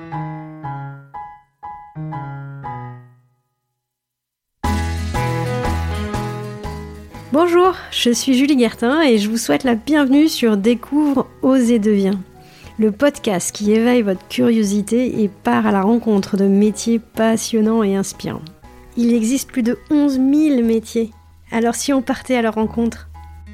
Bonjour, je suis Julie Guertin et je vous souhaite la bienvenue sur Découvre, Ose et Deviens, le podcast qui éveille votre curiosité et part à la rencontre de métiers passionnants et inspirants. Il existe plus de 11 000 métiers, alors si on partait à leur rencontre?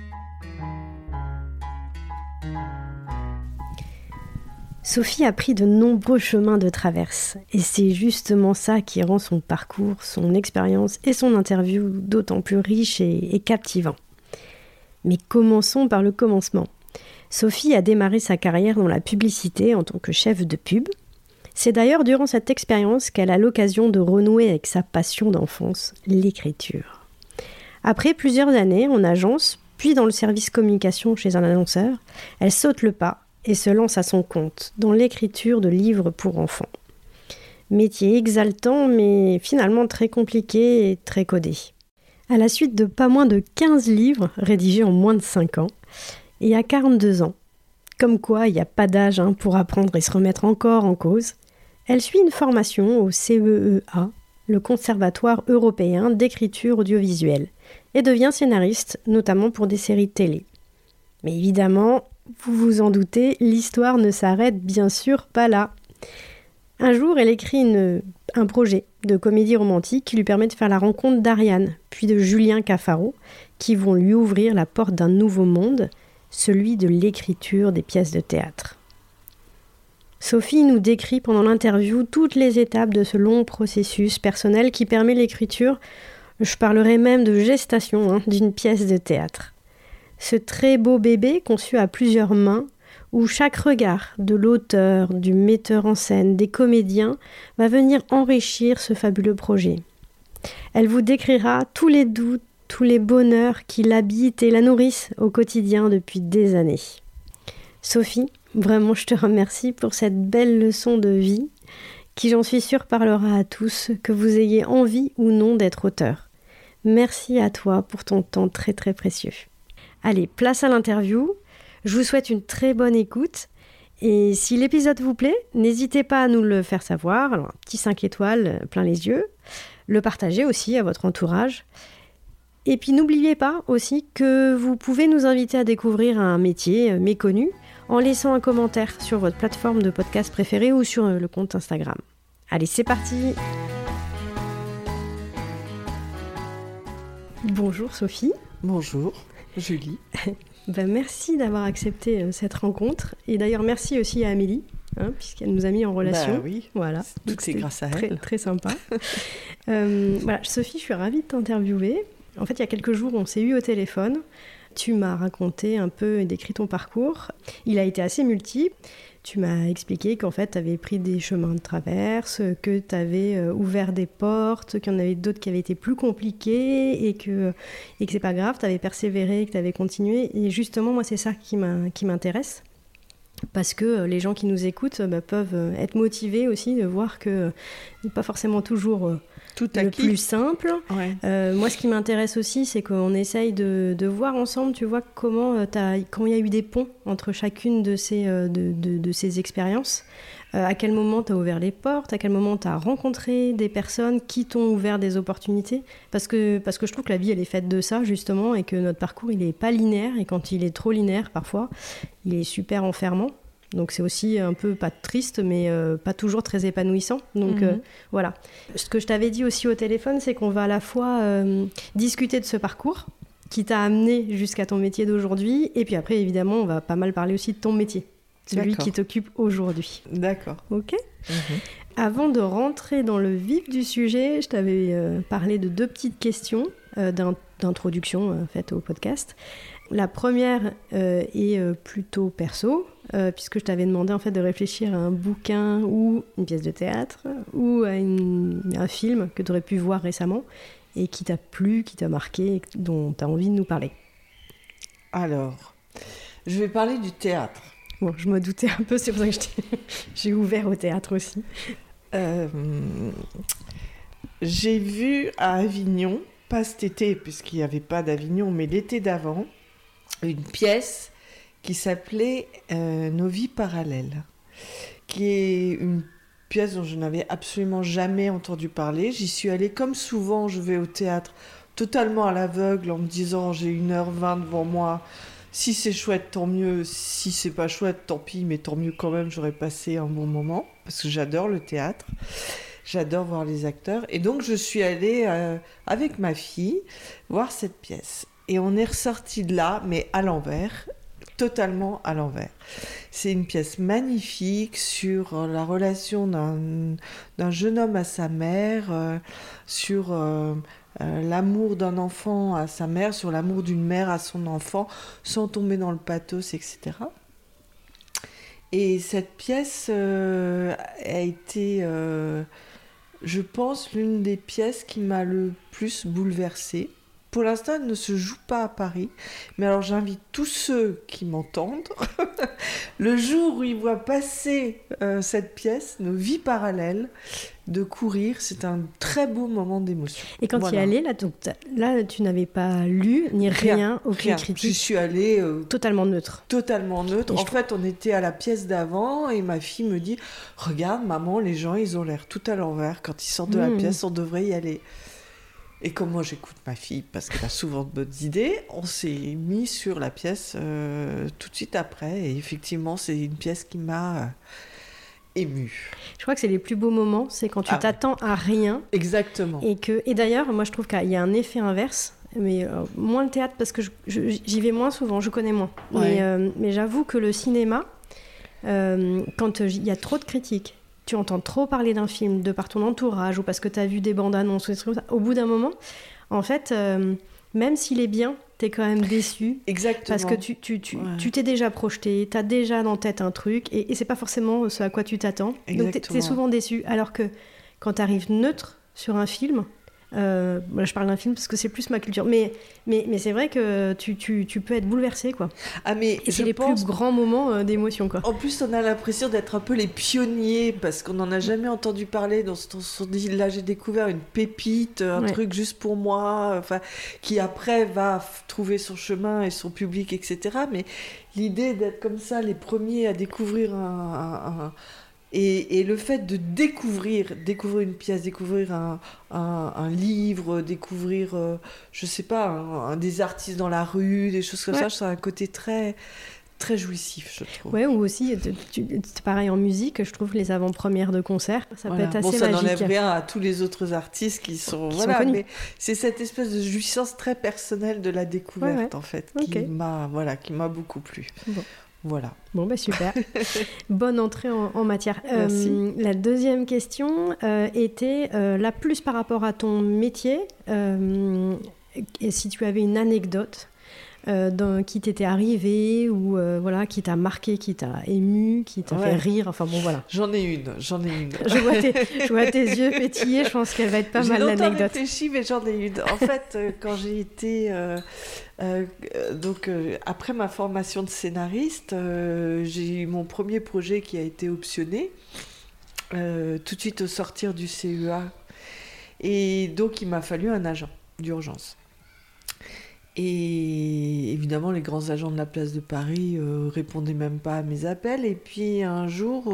Sophie a pris de nombreux chemins de traverse et c'est justement ça qui rend son parcours, son expérience et son interview d'autant plus riche et captivant. Mais commençons par le commencement. Sophie a démarré sa carrière dans la publicité en tant que chef de pub. C'est d'ailleurs durant cette expérience qu'elle a l'occasion de renouer avec sa passion d'enfance, l'écriture. Après plusieurs années en agence, puis dans le service communication chez un annonceur, elle saute le pas et se lance à son compte dans l'écriture de livres pour enfants. Métier exaltant, mais finalement très compliqué et très codé. À la suite de pas moins de 15 livres rédigés en moins de 5 ans, et à 42 ans, comme quoi il n'y a pas d'âge pour apprendre et se remettre encore en cause, elle suit une formation au CEEA, le Conservatoire européen d'écriture audiovisuelle, et devient scénariste, notamment pour des séries télé. Mais évidemment, vous vous en doutez, l'histoire ne s'arrête bien sûr pas là. Un jour, elle écrit un projet de comédie romantique qui lui permet de faire la rencontre d'Ariane, puis de Julien Cafaro, qui vont lui ouvrir la porte d'un nouveau monde, celui de l'écriture des pièces de théâtre. Sophie nous décrit pendant l'interview toutes les étapes de ce long processus personnel qui permet l'écriture, je parlerai même de gestation d'une pièce de théâtre. Ce très beau bébé conçu à plusieurs mains, où chaque regard de l'auteur, du metteur en scène, des comédiens va venir enrichir ce fabuleux projet. Elle vous décrira tous les doutes, tous les bonheurs qui l'habitent et la nourrissent au quotidien depuis des années. Sophie, vraiment je te remercie pour cette belle leçon de vie qui, j'en suis sûre, parlera à tous, que vous ayez envie ou non d'être auteur. Merci à toi pour ton temps très très précieux. Allez, place à l'interview. Je vous souhaite une très bonne écoute. Et si l'épisode vous plaît, n'hésitez pas à nous le faire savoir. Alors, un petit 5 étoiles plein les yeux. Le partager aussi à votre entourage. Et puis n'oubliez pas aussi que vous pouvez nous inviter à découvrir un métier méconnu en laissant un commentaire sur votre plateforme de podcast préférée ou sur le compte Instagram. Allez, c'est parti! Bonjour Sophie. Bonjour Julie. Merci d'avoir accepté cette rencontre. Et d'ailleurs, merci aussi à Amélie, puisqu'elle nous a mis en relation. Bah oui, voilà. Tout c'est grâce à elle. Très sympa. Voilà, Sophie, je suis ravie de t'interviewer. En fait, il y a quelques jours, on s'est eu au téléphone. Tu m'as raconté un peu et décrit ton parcours. Il a été assez multiple. Tu m'as expliqué qu'en fait, tu avais pris des chemins de traverse, que tu avais ouvert des portes, qu'il y en avait d'autres qui avaient été plus compliquées et que c'est pas grave, tu avais persévéré, que tu avais continué. Et justement, moi, c'est ça qui m'intéresse. Parce que les gens qui nous écoutent peuvent être motivés aussi de voir que n'est pas forcément toujours tout le plus simple. Ouais. Moi, ce qui m'intéresse aussi, c'est qu'on essaye de voir ensemble, tu vois, comment il y a eu des ponts entre chacune de ces expériences. À quel moment tu as ouvert les portes, à quel moment tu as rencontré des personnes qui t'ont ouvert des opportunités. Parce que je trouve que la vie, elle est faite de ça, justement, et que notre parcours, il n'est pas linéaire. Et quand il est trop linéaire, parfois, il est super enfermant. Donc c'est aussi un peu, pas triste, mais pas toujours très épanouissant. Donc voilà. Ce que je t'avais dit aussi au téléphone, c'est qu'on va à la fois discuter de ce parcours qui t'a amené jusqu'à ton métier d'aujourd'hui. Et puis après, évidemment, on va pas mal parler aussi de ton métier. Celui qui t'occupe aujourd'hui. D'accord. Ok. Avant de rentrer dans le vif du sujet, je t'avais parlé de 2 petites questions d'introduction faites au podcast. La première est plutôt perso, puisque je t'avais demandé en fait de réfléchir à un bouquin ou une pièce de théâtre ou à un film que tu aurais pu voir récemment et qui t'a plu, qui t'a marqué, et dont tu as envie de nous parler. Alors, je vais parler du théâtre. Bon, je me doutais un peu, c'est pour ça que j'ai ouvert au théâtre aussi. J'ai vu à Avignon, pas cet été, puisqu'il n'y avait pas d'Avignon, mais l'été d'avant, une pièce qui s'appelait Nos vies parallèles, qui est une pièce dont je n'avais absolument jamais entendu parler. J'y suis allée comme souvent, je vais au théâtre totalement à l'aveugle en me disant j'ai 1h20 devant moi. Si c'est chouette, tant mieux. Si c'est pas chouette, tant pis, mais tant mieux quand même, j'aurais passé un bon moment parce que j'adore le théâtre. J'adore voir les acteurs. Et donc, je suis allée avec ma fille voir cette pièce. Et on est ressorti de là, mais à l'envers, totalement à l'envers. C'est une pièce magnifique sur la relation d'un jeune homme à sa mère, sur l'amour d'un enfant à sa mère, sur l'amour d'une mère à son enfant, sans tomber dans le pathos, etc. Et cette pièce a été... je pense, l'une des pièces qui m'a le plus bouleversée. Pour l'instant, elle ne se joue pas à Paris. Mais alors, j'invite tous ceux qui m'entendent, le jour où ils voient passer cette pièce, Nos vies parallèles, de courir. C'est un très beau moment d'émotion. Et quand tu y es allée, là, tu n'avais pas lu, ni rien, aucune critique. Je suis allée... totalement neutre. Totalement neutre. En fait, on était à la pièce d'avant et ma fille me dit « Regarde, maman, les gens, ils ont l'air tout à l'envers. Quand ils sortent de la pièce, on devrait y aller. » Et comme moi, j'écoute ma fille parce qu'elle a souvent de bonnes idées, on s'est mis sur la pièce tout de suite après. Et effectivement, c'est une pièce qui m'a émue. Je crois que c'est les plus beaux moments, c'est quand tu t'attends à rien. Exactement. Et d'ailleurs, moi, je trouve qu'il y a un effet inverse. Mais moins le théâtre parce que j'y vais moins souvent, je connais moins. Ouais. Mais j'avoue que le cinéma, quand il y a trop de critiques, tu entends trop parler d'un film de par ton entourage ou parce que tu as vu des bandes annonces ou des trucs comme ça, au bout d'un moment, en fait, même s'il est bien, tu es quand même déçu. Exactement. Parce que tu t'es déjà projeté, tu as déjà dans tête un truc et c'est pas forcément ce à quoi tu t'attends. Exactement. Donc tu es souvent déçu. Alors que quand tu arrives neutre sur un film, je parle d'un film parce que c'est plus ma culture, mais c'est vrai que tu peux être bouleversé, quoi. Et c'est les plus grands moments d'émotion, quoi. En plus, on a l'impression d'être un peu les pionniers parce qu'on n'en a jamais entendu parler. On se dit, là, j'ai découvert une pépite, un truc juste pour moi, qui après va trouver son chemin et son public, etc. Mais l'idée d'être comme ça, les premiers à découvrir Et le fait de découvrir une pièce, découvrir un livre, découvrir, je sais pas, des artistes dans la rue, des choses comme ça, c'est un côté très, très jouissif, je trouve. Ouais, ou aussi, c'est pareil en musique, je trouve les avant-premières de concerts, ça peut être assez magique. Ça n'enlève rien à tous les autres artistes qui sont connus. Mais c'est cette espèce de jouissance très personnelle de la découverte, en fait, qui m'a beaucoup plu. Bon. Voilà. Bon, super. Bonne entrée en matière. Merci. La deuxième question était là plus par rapport à ton métier. Et si tu avais une anecdote qui t'était arrivée ou qui t'a marqué, qui t'a ému, qui t'a fait rire. Enfin bon, voilà. J'en ai une. Je vois tes yeux pétiller. Je pense qu'elle va être pas mal l'anecdote. J'ai longtemps réfléchi, mais j'en ai une. En fait, quand j'ai été... après ma formation de scénariste, j'ai eu mon premier projet qui a été optionné tout de suite au sortir du CEA. Et donc, il m'a fallu un agent d'urgence. Et évidemment, les grands agents de la place de Paris répondaient même pas à mes appels. Et puis un jour,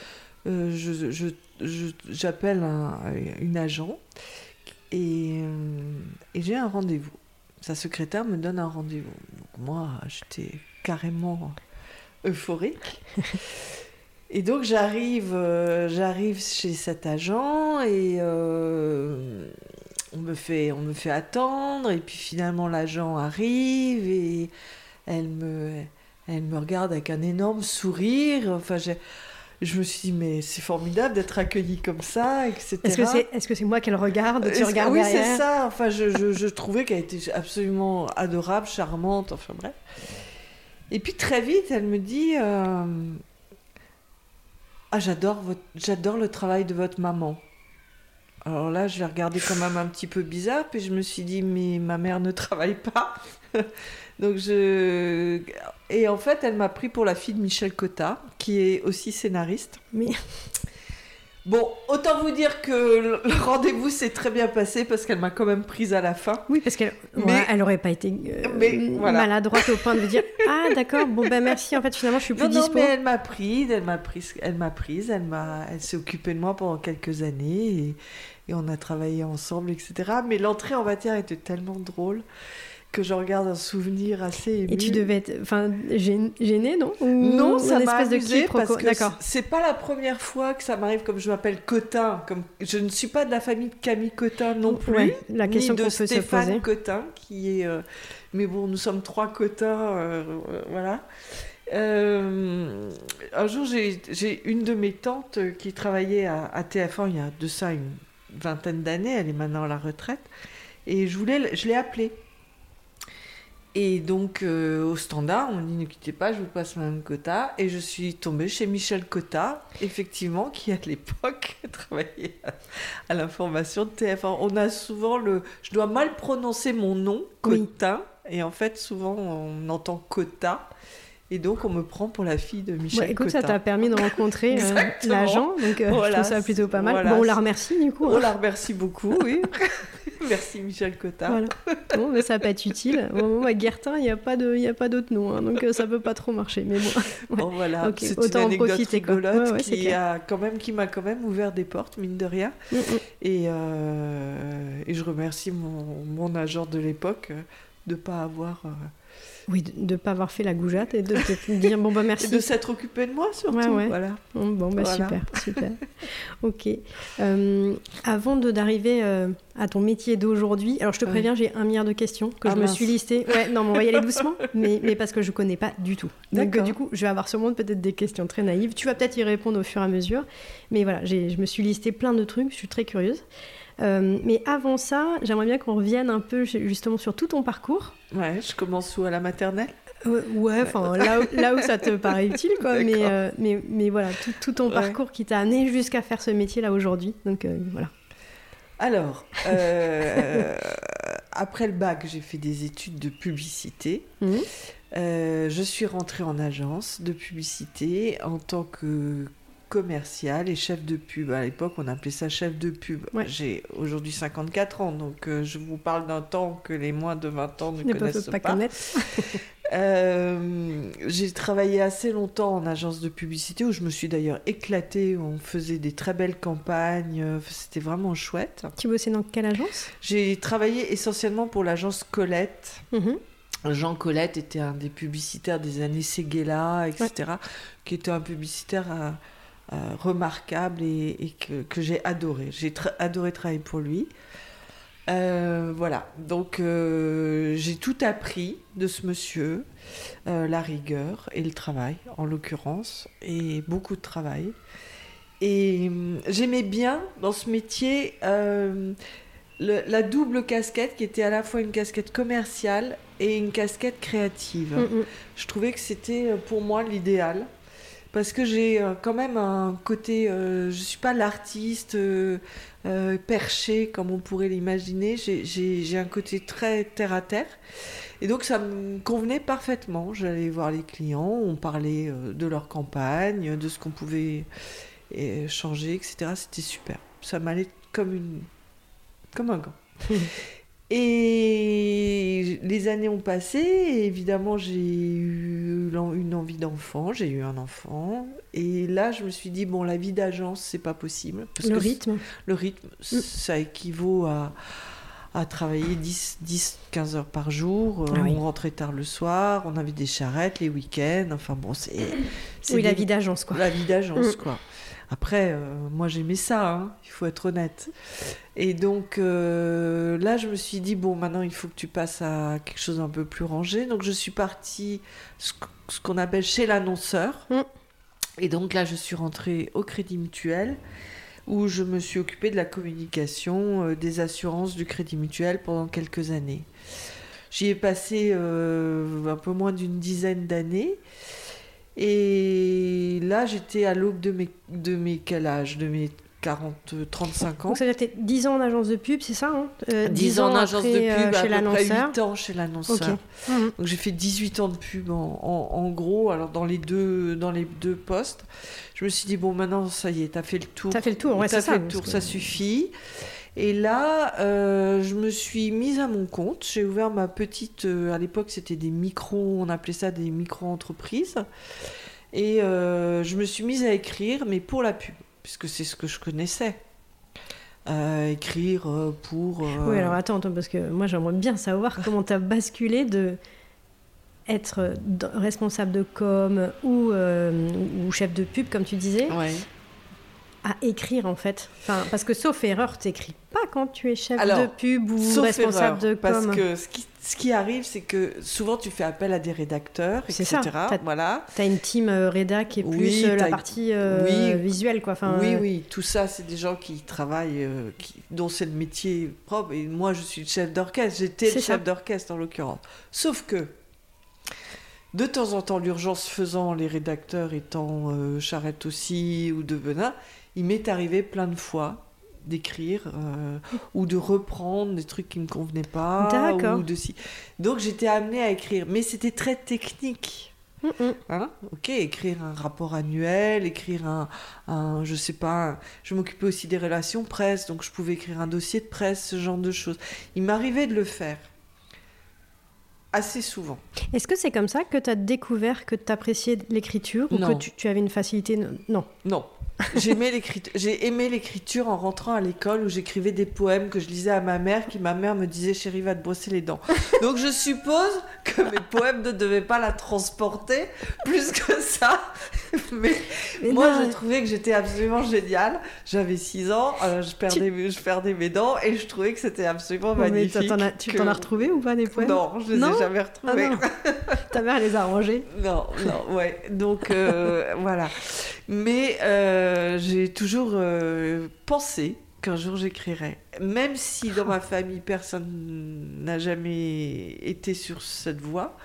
j'appelle une agent et j'ai un rendez-vous. Sa secrétaire me donne un rendez-vous. Donc moi, j'étais carrément euphorique. Et donc j'arrive chez cet agent et on me fait attendre. Et puis finalement l'agent arrive et elle me regarde avec un énorme sourire. Enfin, je me suis dit, mais c'est formidable d'être accueillie comme ça, etc. Est-ce que c'est moi qu'elle regarde? Tu regardes oui, derrière. c'est ça. Enfin, je trouvais qu'elle était absolument adorable, charmante, enfin bref. Et puis très vite, elle me dit j'adore le travail de votre maman. Alors là, je l'ai regardé quand même un petit peu bizarre, puis je me suis dit, mais ma mère ne travaille pas. Donc Et en fait, elle m'a pris pour la fille de Michel Cotta, qui est aussi scénariste. Mais... Bon, autant vous dire que le rendez-vous s'est très bien passé parce qu'elle m'a quand même prise à la fin. Oui, parce qu'elle aurait pas été voilà. maladroite au point de vous dire « Ah, d'accord, bon ben merci, en fait, finalement, je suis plus dispo. » Non, mais elle s'est occupée de moi pendant quelques années et on a travaillé ensemble, etc. Mais l'entrée en matière était tellement drôle que je regarde un souvenir assez ému. Et tu devais être gênée, non? Non, ça m'a espèce de amusée quiproquo. parce que D'accord. c'est pas la première fois que ça m'arrive, comme je m'appelle Cotin. Je ne suis pas de la famille de Camille Cotin non plus, Ouais, la question ni de qu'on peut se Stéphane poser. Cotin, qui est... Mais bon, nous sommes 3 Cotins, voilà. Un jour, j'ai une de mes tantes qui travaillait à TF1 il y a de ça une vingtaine d'années, elle est maintenant à la retraite, et je l'ai appelée. Et donc, au standard, on me dit « Ne quittez pas, je vous passe Mme Cotta ». Et je suis tombée chez Michel Cotta, effectivement, qui à l'époque travaillait à l'information de TF1. On a souvent je dois mal prononcer mon nom, Cotin, oui. Et en fait, souvent, on entend Cotta. Et donc, on me prend pour la fille de Michel écoute, Cotta. ça t'a permis de rencontrer l'agent, donc voilà, je trouve ça plutôt pas mal. Voilà. Bon, on la remercie, du coup. On la remercie beaucoup, oui. Merci Michel Cotta. Voilà. Bon, mais ça peut être utile. Bon, à Guertin, il n'y a pas d'autre nom, hein, donc ça peut pas trop marcher. Mais bon. Ouais. Bon voilà, okay. C'est autant une en anecdote profiter, rigolote qui m'a quand même ouvert des portes, mine de rien. Et je remercie mon agent de l'époque de pas avoir. Oui, de ne pas avoir fait la goujatte et de dire bon bah merci. Et de s'être occupé de moi surtout. Ouais. Voilà. Bon bah voilà. Super. Ok. Avant d'arriver à ton métier d'aujourd'hui, alors je te préviens, j'ai 1 milliard de questions que je me suis listées. Ouais, non, mais on va y aller doucement, mais parce que je connais pas du tout. Donc du coup, je vais avoir sûrement peut-être des questions très naïves. Tu vas peut-être y répondre au fur et à mesure, mais voilà, je me suis listé plein de trucs. Je suis très curieuse. Mais avant ça, j'aimerais bien qu'on revienne un peu justement sur tout ton parcours. Ouais, je commence où, à la maternelle? Ouais, enfin là où ça te paraît utile, quoi. Mais voilà, tout ton parcours qui t'a amené jusqu'à faire ce métier-là aujourd'hui. Donc voilà. Alors, après le bac, j'ai fait des études de publicité. Je suis rentrée en agence de publicité en tant que commercial et chef de pub. À l'époque, on appelait ça chef de pub. Ouais. J'ai aujourd'hui 54 ans, donc je vous parle d'un temps que les moins de 20 ans ne connaissent pas. Connaître. J'ai travaillé assez longtemps en agence de publicité où je me suis d'ailleurs éclatée. On faisait des très belles campagnes. C'était vraiment chouette. Tu bossais dans quelle agence ? J'ai travaillé essentiellement pour l'agence Colette. Jean Colette était un des publicitaires des années Séguéla, etc., qui était un publicitaire remarquable et que j'ai adoré. J'ai adoré travailler pour lui. Voilà, donc j'ai tout appris de ce monsieur, la rigueur et le travail en l'occurrence, et beaucoup de travail. Et j'aimais bien dans ce métier la double casquette qui était à la fois une casquette commerciale et une casquette créative. Je trouvais que c'était pour moi l'idéal. Parce que j'ai quand même un côté... je ne suis pas l'artiste perché, comme on pourrait l'imaginer. J'ai un côté très terre-à-terre. Et donc, ça me convenait parfaitement. J'allais voir les clients, on parlait de leur campagne, de ce qu'on pouvait changer, etc. C'était super. Ça m'allait comme un gant. Et les années ont passé, et évidemment j'ai eu une envie d'enfant, j'ai eu un enfant, et là je me suis dit, bon, la vie d'agence c'est pas possible. Parce le que rythme, ça équivaut à travailler 10-15 heures par jour, on rentrait tard le soir, on avait des charrettes les week-ends, enfin bon, c'est la vie d'agence, quoi. La vie d'agence, quoi. Après, moi j'aimais ça, hein, il faut être honnête. Et donc là, je me suis dit, bon, maintenant il faut que tu passes à quelque chose d'un peu plus rangé. Donc je suis partie, ce qu'on appelle chez l'annonceur. Et donc là, je suis rentrée au Crédit Mutuel, où je me suis occupée de la communication des assurances du Crédit Mutuel pendant quelques années. J'y ai passé un peu moins d'une dizaine d'années. Et là, j'étais à l'aube de mes quel âge ? De mes 35 ans. Donc ça veut dire que t'es 10 ans en agence de pub, c'est ça, hein 10 ans en agence de pub, chez à peu près l'annonceur. 8 ans chez l'annonceur. Ok. Donc j'ai fait 18 ans de pub en gros, alors dans les deux postes. Je me suis dit, bon, maintenant, ça y est, t'as fait le tour. T'as fait le tour, ouais, c'est ça. T'as fait le tour, ça suffit. Et là, je me suis mise à mon compte. J'ai ouvert ma petite... à l'époque, c'était des micros, on appelait ça des micro-entreprises. Et je me suis mise à écrire, mais pour la pub, puisque c'est ce que je connaissais. Écrire pour... Oui, alors attends, parce que moi, j'aimerais bien savoir comment t'as basculé de être responsable de com ou chef de pub, comme tu disais, à écrire, en fait. Enfin, parce que sauf erreur, t'écris pas quand tu es chef de pub ou responsable de com. Parce que ce qui arrive, c'est que souvent, tu fais appel à des rédacteurs, etc. C'est ça. Voilà. T'as une team rédac qui est plus la partie visuelle, quoi. Enfin, oui. Tout ça, c'est des gens qui travaillent, dont c'est le métier propre. Et moi, je suis le chef d'orchestre. J'étais le chef d'orchestre, en l'occurrence. Sauf que... De temps en temps, l'urgence faisant, les rédacteurs étant Charrette aussi ou de Venin, il m'est arrivé plein de fois d'écrire ou de reprendre des trucs qui ne me convenaient pas. D'accord. Donc j'étais amenée à écrire, mais c'était très technique. Hein, ok, écrire un rapport annuel, écrire je sais pas, je m'occupais aussi des relations presse, donc je pouvais écrire un dossier de presse, ce genre de choses. Il m'arrivait de le faire. Assez souvent. Est-ce que c'est comme ça que tu as découvert que tu appréciais l'écriture ou Non. que tu avais une facilité? Non. J'ai aimé l'écriture en rentrant à l'école où j'écrivais des poèmes que je lisais à ma mère, ma mère me disait « Chérie, va te brosser les dents ». Donc je suppose que mes poèmes ne devaient pas la transporter plus que ça. Mais moi, je trouvais que j'étais absolument géniale. J'avais 6 ans, je perdais mes dents et je trouvais que c'était absolument magnifique. Tu t'en as retrouvé ou pas des poèmes? Non, je les ai jamais retrouvés. Ta mère les a rangés? Non, ouais. Donc voilà. Mais j'ai toujours pensé qu'un jour j'écrirais. Même si dans ma famille, personne n'a jamais été sur cette voie.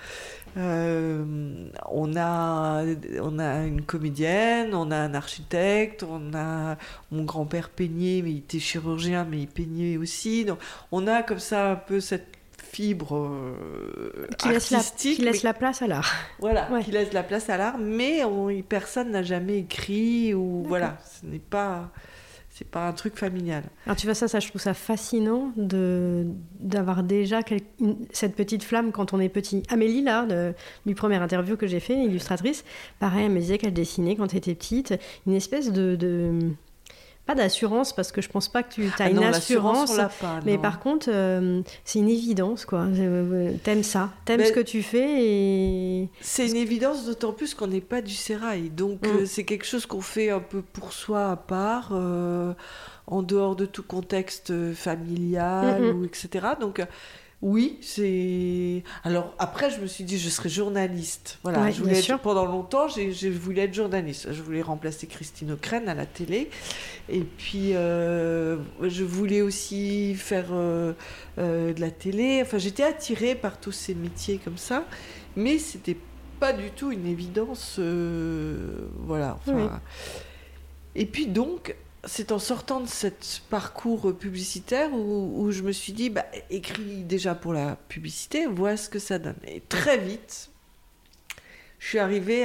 On a une comédienne, on a un architecte, on a mon grand-père peignait, mais il était chirurgien, mais il peignait aussi. Donc on a comme ça un peu cette fibre artistique qui laisse la place à l'art. Voilà, qui laisse la place à l'art, mais personne n'a jamais écrit ou voilà, c'est pas un truc familial. Alors tu vois ça, je trouve ça fascinant d'avoir déjà cette petite flamme quand on est petit. Amélie là, du premier interview que j'ai fait, illustratrice, pareil, elle me disait qu'elle dessinait quand elle était petite, une espèce de pas d'assurance, parce que je pense pas que tu as une assurance, mais par contre c'est une évidence, quoi. T'aimes ça, ce que tu fais et... C'est une évidence, d'autant plus qu'on n'est pas du sérail, donc c'est quelque chose qu'on fait un peu pour soi à part, en dehors de tout contexte familial ou etc. Donc oui, c'est... Alors, après, je me suis dit, je serai journaliste. Voilà, ouais, pendant longtemps, j'ai voulu être journaliste. Je voulais remplacer Christine O'Krent à la télé. Et puis, je voulais aussi faire de la télé. Enfin, j'étais attirée par tous ces métiers comme ça. Mais c'était pas du tout une évidence. Voilà. Enfin... Oui. Et puis, donc... C'est en sortant de ce parcours publicitaire où je me suis dit, écris déjà pour la publicité, vois ce que ça donne. Et très vite, je suis arrivée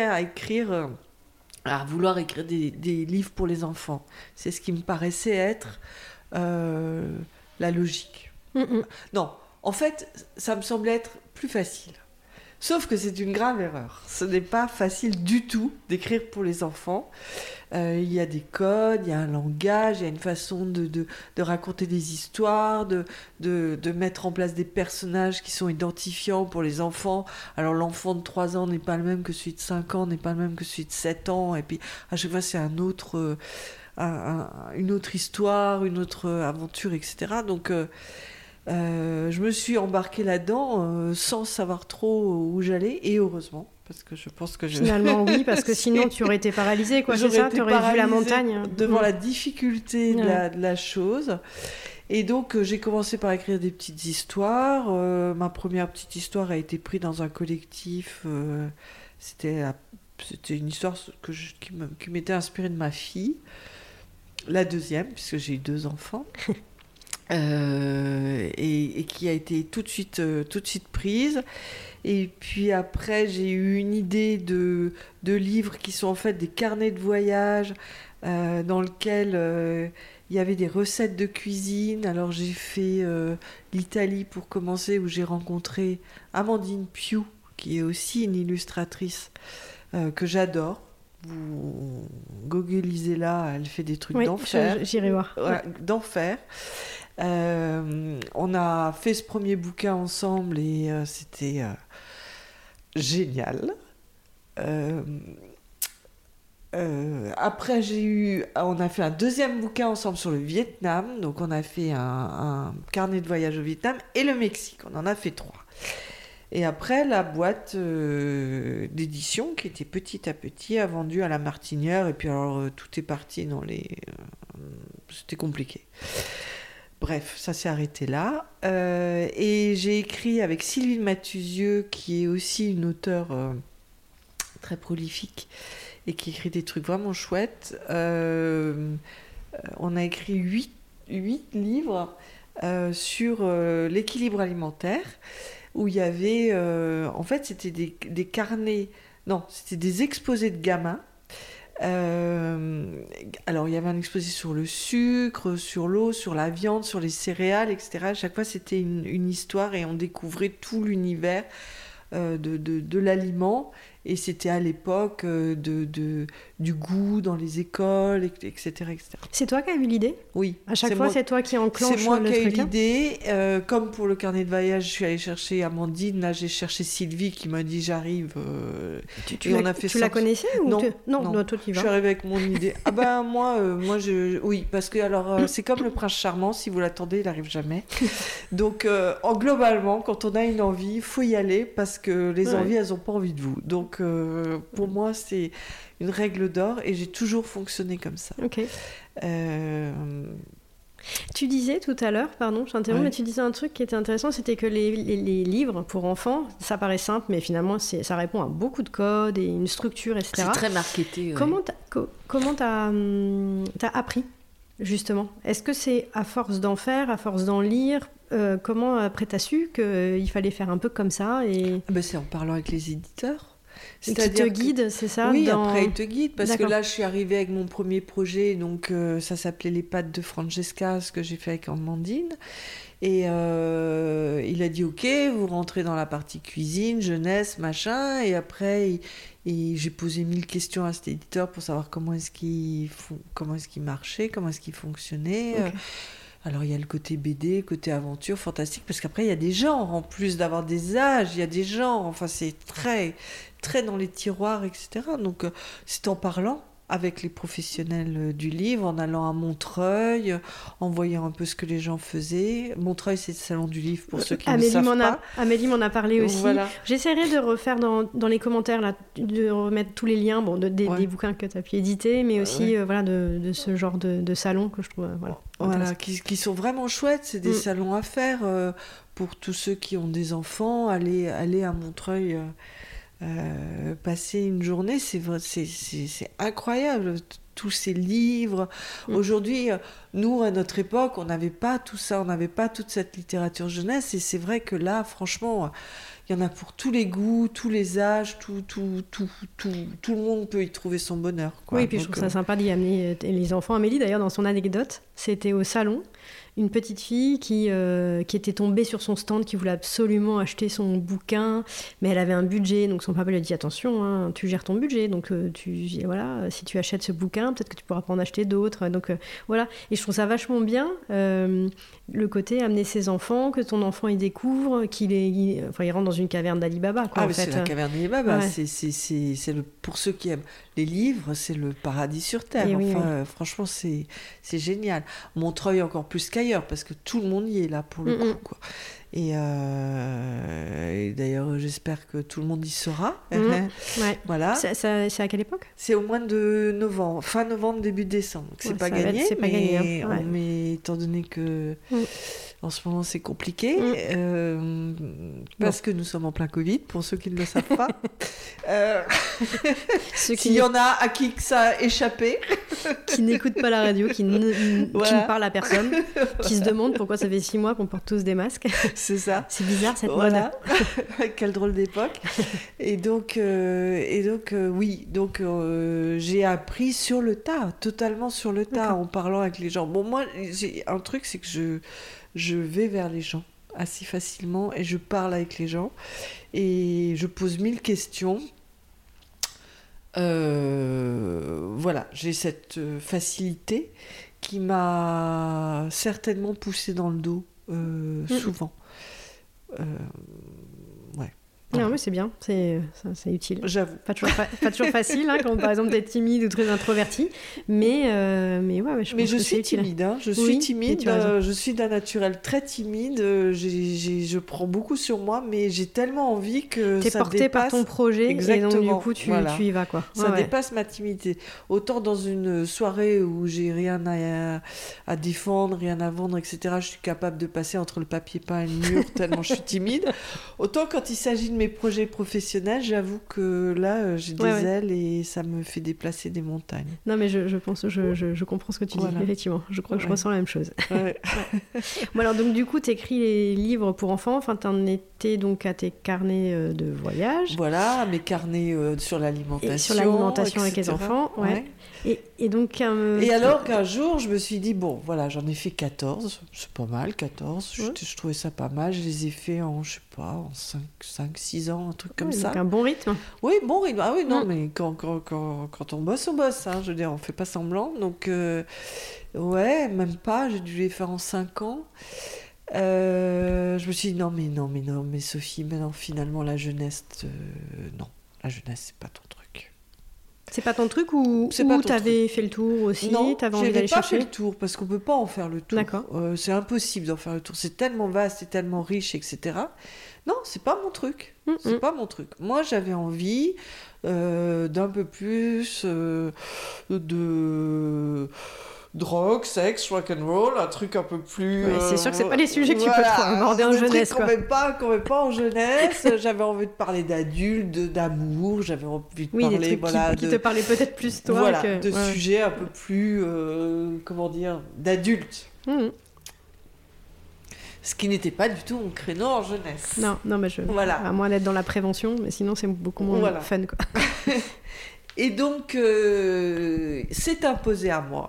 à vouloir écrire des livres pour les enfants. C'est ce qui me paraissait être la logique. Non, en fait, ça me semblait être plus facile. Sauf que c'est une grave erreur. Ce n'est pas facile du tout d'écrire pour les enfants. Il y a des codes, il y a un langage, il y a une façon de raconter des histoires, de mettre en place des personnages qui sont identifiants pour les enfants. Alors l'enfant de 3 ans n'est pas le même que celui de 5 ans, n'est pas le même que celui de 7 ans. Et puis à chaque fois c'est une autre histoire, une autre aventure, etc. Donc... je me suis embarquée là-dedans sans savoir trop où j'allais, et heureusement, parce que je pense que Finalement, oui, parce que sinon tu aurais été paralysée, quoi, c'est ça? Tu aurais vu la montagne. Devant la difficulté de la chose. Et donc, j'ai commencé par écrire des petites histoires. Ma première petite histoire a été prise dans un collectif. C'était une histoire qui m'était inspirée de ma fille. la deuxième, puisque j'ai eu 2 enfants, et qui a été tout de suite prise. Et puis après, j'ai eu une idée de livres qui sont en fait des carnets de voyage dans lesquels il y avait des recettes de cuisine. Alors j'ai fait l'Italie pour commencer, où j'ai rencontré Amandine Piou, qui est aussi une illustratrice que j'adore. Vous googlisez-la, elle fait des trucs d'enfer. J'irai voir. Ouais, d'enfer. On a fait ce premier bouquin ensemble et c'était génial. Après, on a fait un deuxième bouquin ensemble sur le Vietnam. Donc, on a fait un carnet de voyage au Vietnam et le Mexique. On en a fait 3. Et après, la boîte d'édition, qui était petit à petit, a vendu à la Martinière. Et puis, alors, tout est parti dans les... c'était compliqué. Bref, ça s'est arrêté là. Et j'ai écrit avec Sylvie Mathusieux, qui est aussi une auteure très prolifique et qui écrit des trucs vraiment chouettes. On a écrit 8 livres sur l'équilibre alimentaire, où il y avait... en fait, c'était des carnets... Non, c'était des exposés de gamins. Alors il y avait un exposé sur le sucre, sur l'eau, sur la viande, sur les céréales, etc. À chaque fois c'était une histoire et on découvrait tout l'univers de l'aliment, et c'était à l'époque du goût dans les écoles, etc., etc. C'est toi qui as eu l'idée ? Oui. À chaque fois, c'est toi qui enclenche le truc. C'est moi qui ai eu l'idée. Comme pour le carnet de voyage, je suis allée chercher Amandine. Là, j'ai cherché Sylvie qui m'a dit j'arrive. Tu la connaissais ou non, toi tu vas. Je suis arrivée avec mon idée. Ah ben moi, oui, parce que alors c'est comme le prince charmant. Si vous l'attendez, il n'arrive jamais. Donc, globalement, quand on a une envie, il faut y aller parce que les envies, elles n'ont pas envie de vous. Donc pour moi, c'est une règle d'or et j'ai toujours fonctionné comme ça. Ok. Tu disais tout à l'heure, pardon, je t'interromps, mais tu disais un truc qui était intéressant, c'était que les livres pour enfants, ça paraît simple, mais finalement, ça répond à beaucoup de codes et une structure, etc. C'est très marketé. Comment t'as appris, justement ? Est-ce que c'est à force d'en faire, à force d'en lire ? Comment après t'as su qu'il fallait faire un peu comme ça c'est en parlant avec les éditeurs. C'est-à-dire qui te guident, c'est ça ? Oui, après ils te guident, parce que là je suis arrivée avec mon premier projet, donc ça s'appelait Les pâtes de Francesca, ce que j'ai fait avec Amandine, et il a dit ok, vous rentrez dans la partie cuisine, jeunesse, machin, et après j'ai posé 1000 questions à cet éditeur pour savoir comment est-ce qu'il marchait, comment est-ce qu'il fonctionnait. Okay. Alors, il y a le côté BD, côté aventure, fantastique, parce qu'après, il y a des genres, en plus d'avoir des âges, il y a des genres, enfin, c'est très, très dans les tiroirs, etc. Donc, c'est en parlant avec les professionnels du livre, en allant à Montreuil, en voyant un peu ce que les gens faisaient. Montreuil, c'est le salon du livre, pour ceux qui ne savent pas. Amélie m'en a parlé aussi. Voilà. J'essaierai de refaire dans les commentaires, là, de remettre tous les liens des bouquins que tu as pu éditer, mais aussi de ce genre de salon que je trouve... Voilà, qui sont vraiment chouettes. C'est des salons à faire pour tous ceux qui ont des enfants. Aller à Montreuil... passer une journée, c'est incroyable, tous ces livres. Aujourd'hui, nous, à notre époque, on n'avait pas tout ça, on n'avait pas toute cette littérature jeunesse, et c'est vrai que là, franchement, il y en a pour tous les goûts, tous les âges, tout le monde peut y trouver son bonheur, quoi. Oui, et puis je trouve ça sympa d'y amener les enfants. Amélie, d'ailleurs, dans son anecdote, c'était au salon, une petite fille qui était tombée sur son stand, qui voulait absolument acheter son bouquin, mais elle avait un budget, donc son papa lui a dit attention, hein, tu gères ton budget, donc voilà, si tu achètes ce bouquin, peut-être que tu pourras pas en acheter d'autres, donc voilà. Et je trouve ça vachement bien, le côté amener ses enfants, que ton enfant il découvre, il rentre dans une caverne d'Ali Baba, quoi. Ah, mais c'est la caverne d'Ali Baba, c'est pour ceux qui aiment les livres, c'est le paradis sur terre. Franchement, c'est génial. Montreuil encore plus qu'ailleurs, parce que tout le monde y est là pour le coup, quoi. Et d'ailleurs, j'espère que tout le monde y sera. Voilà. C'est à quelle époque ? C'est au mois de novembre, fin novembre, début décembre. Donc c'est pas gagné, mais étant donné que En ce moment, c'est compliqué parce que nous sommes en plein Covid, pour ceux qui ne le savent pas. S'il y en a à qui ça a échappé. Qui n'écoutent pas la radio, qui ne parlent à personne, qui se demandent pourquoi ça fait 6 mois qu'on porte tous des masques. C'est ça. C'est bizarre cette mode. Quelle drôle d'époque. Et donc, oui, j'ai appris sur le tas, totalement sur le tas, en parlant avec les gens. Bon, moi, j'ai un truc, c'est que je vais vers les gens assez facilement et je parle avec les gens et je pose 1000 questions. Voilà, j'ai cette facilité qui m'a certainement poussée dans le dos souvent. Ouais. Non, mais c'est bien, c'est utile. J'avoue. Pas toujours facile, hein, quand par exemple t'es timide ou très introverti, mais ouais, je pense je que suis timide, hein. Je suis timide, je suis d'un naturel très timide, je prends beaucoup sur moi, mais j'ai tellement envie que t'es ça porté dépasse... par ton projet. Exactement. Et donc du coup tu y vas, quoi. Ça dépasse ma timidité. Autant dans une soirée où j'ai rien à défendre, rien à vendre, etc., je suis capable de passer entre le papier peint et le mur tellement je suis timide. Autant quand il s'agit de mes projets professionnels, j'avoue que là, j'ai des ailes et ça me fait déplacer des montagnes. Non, mais je pense, je comprends ce que tu dis, effectivement. Je crois que je ressens la même chose. Ouais. Bon, alors, donc, du coup, tu écris les livres pour enfants. Enfin, tu en étais donc à tes carnets de voyage. Voilà, mes carnets sur l'alimentation. Et sur l'alimentation avec les enfants, Et donc... Et alors qu'un jour, je me suis dit, bon, voilà, j'en ai fait 14. C'est pas mal, 14. Je trouvais ça pas mal. Je les ai fait en, je sais pas, en 5-6 ans, un truc comme ça. Donc un bon rythme. Oui, bon rythme. Ah oui, non, mais quand on bosse, on bosse. Hein. Je veux dire, on fait pas semblant. Donc, ouais, même pas. J'ai dû les faire en 5 ans. Je me suis dit, non, mais Sophie, maintenant, finalement, la jeunesse, non. La jeunesse, c'est pas ton truc. C'est pas ton truc ou t'avais fait le tour aussi? Non, t'avais envie d'aller chercher? Fait le tour parce qu'on peut pas en faire le tour. D'accord. C'est impossible d'en faire le tour. C'est tellement vaste et tellement riche, etc. Non, c'est pas mon truc. C'est pas mon truc. Moi, j'avais envie d'un peu plus de drogue, sexe, rock and roll, un truc un peu plus... c'est sûr que c'est pas les sujets que tu peux aborder en jeunesse, quoi. Qu'on met pas en jeunesse. J'avais envie de parler d'adultes, d'amour, j'avais envie de parler... des trucs qui te parlaient peut-être plus, toi. De sujets un peu plus, comment dire, d'adultes. Ce qui n'était pas du tout mon créneau en jeunesse. Non, mais à moins d'être dans la prévention, mais sinon c'est beaucoup moins fun, quoi. Et donc, c'est imposé à moi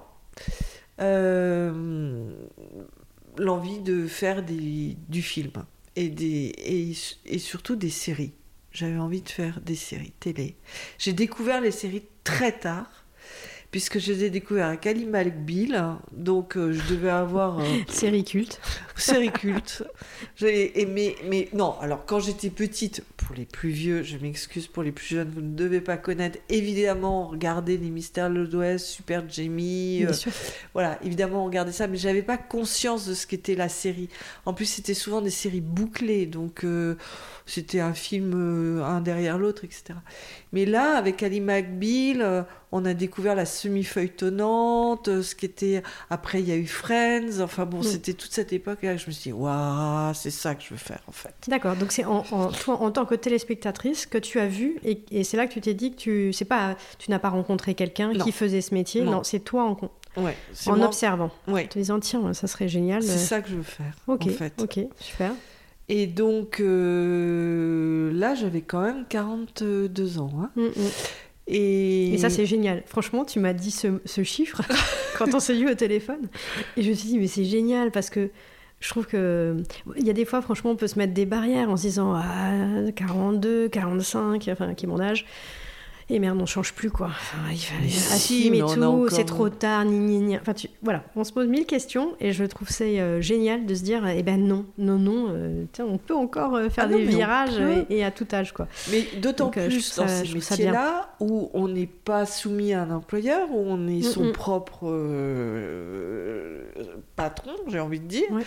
l'envie de faire du film et surtout des séries. J'avais envie de faire des séries télé. J'ai découvert les séries très tard, puisque je les ai découvertes avec Ali McBeal, donc je devais avoir... Série culte. Série culte. Mais non, alors quand j'étais petite, pour les plus vieux, je m'excuse, pour les plus jeunes, vous ne devez pas connaître, évidemment, regardez Les Mystères de l'Ouest, Super Jamie, Bien sûr. voilà, évidemment, regardez ça, mais j'avais pas conscience de ce qu'était la série. En plus, c'était souvent des séries bouclées, donc c'était un film un derrière l'autre, etc. Mais là, avec Ali McBeal, on a découvert la semi-feuilletonnante, ce qui était... Après, il y a eu Friends, enfin bon, c'était toute cette époque, et là, je me suis dit, waouh, c'est ça que je veux faire, en fait. D'accord, donc c'est toi, en tant que téléspectatrice, que tu as vu, et c'est là que tu t'es dit que tu n'as pas rencontré quelqu'un qui faisait ce métier, non c'est toi en observant, en te disant, tiens, ça serait génial. C'est ça que je veux faire, en fait. Ok, super. Et donc, là, j'avais quand même 42 ans. Hein. Et ça, c'est génial. Franchement, tu m'as dit ce chiffre quand on s'est eu au téléphone. Et je me suis dit, mais c'est génial parce que je trouve que... Il y a des fois, franchement, on peut se mettre des barrières en se disant 42, 45, enfin, qui est mon âge. Et merde, on change plus, quoi. Enfin, il fallait assumer tout, c'est trop tard, Enfin, voilà, on se pose 1000 questions et je trouve c'est génial de se dire, non, on peut encore faire des virages et à tout âge, quoi. Mais d'autant plus dans ces métiers-là où on n'est pas soumis à un employeur, où on est son propre patron, j'ai envie de dire.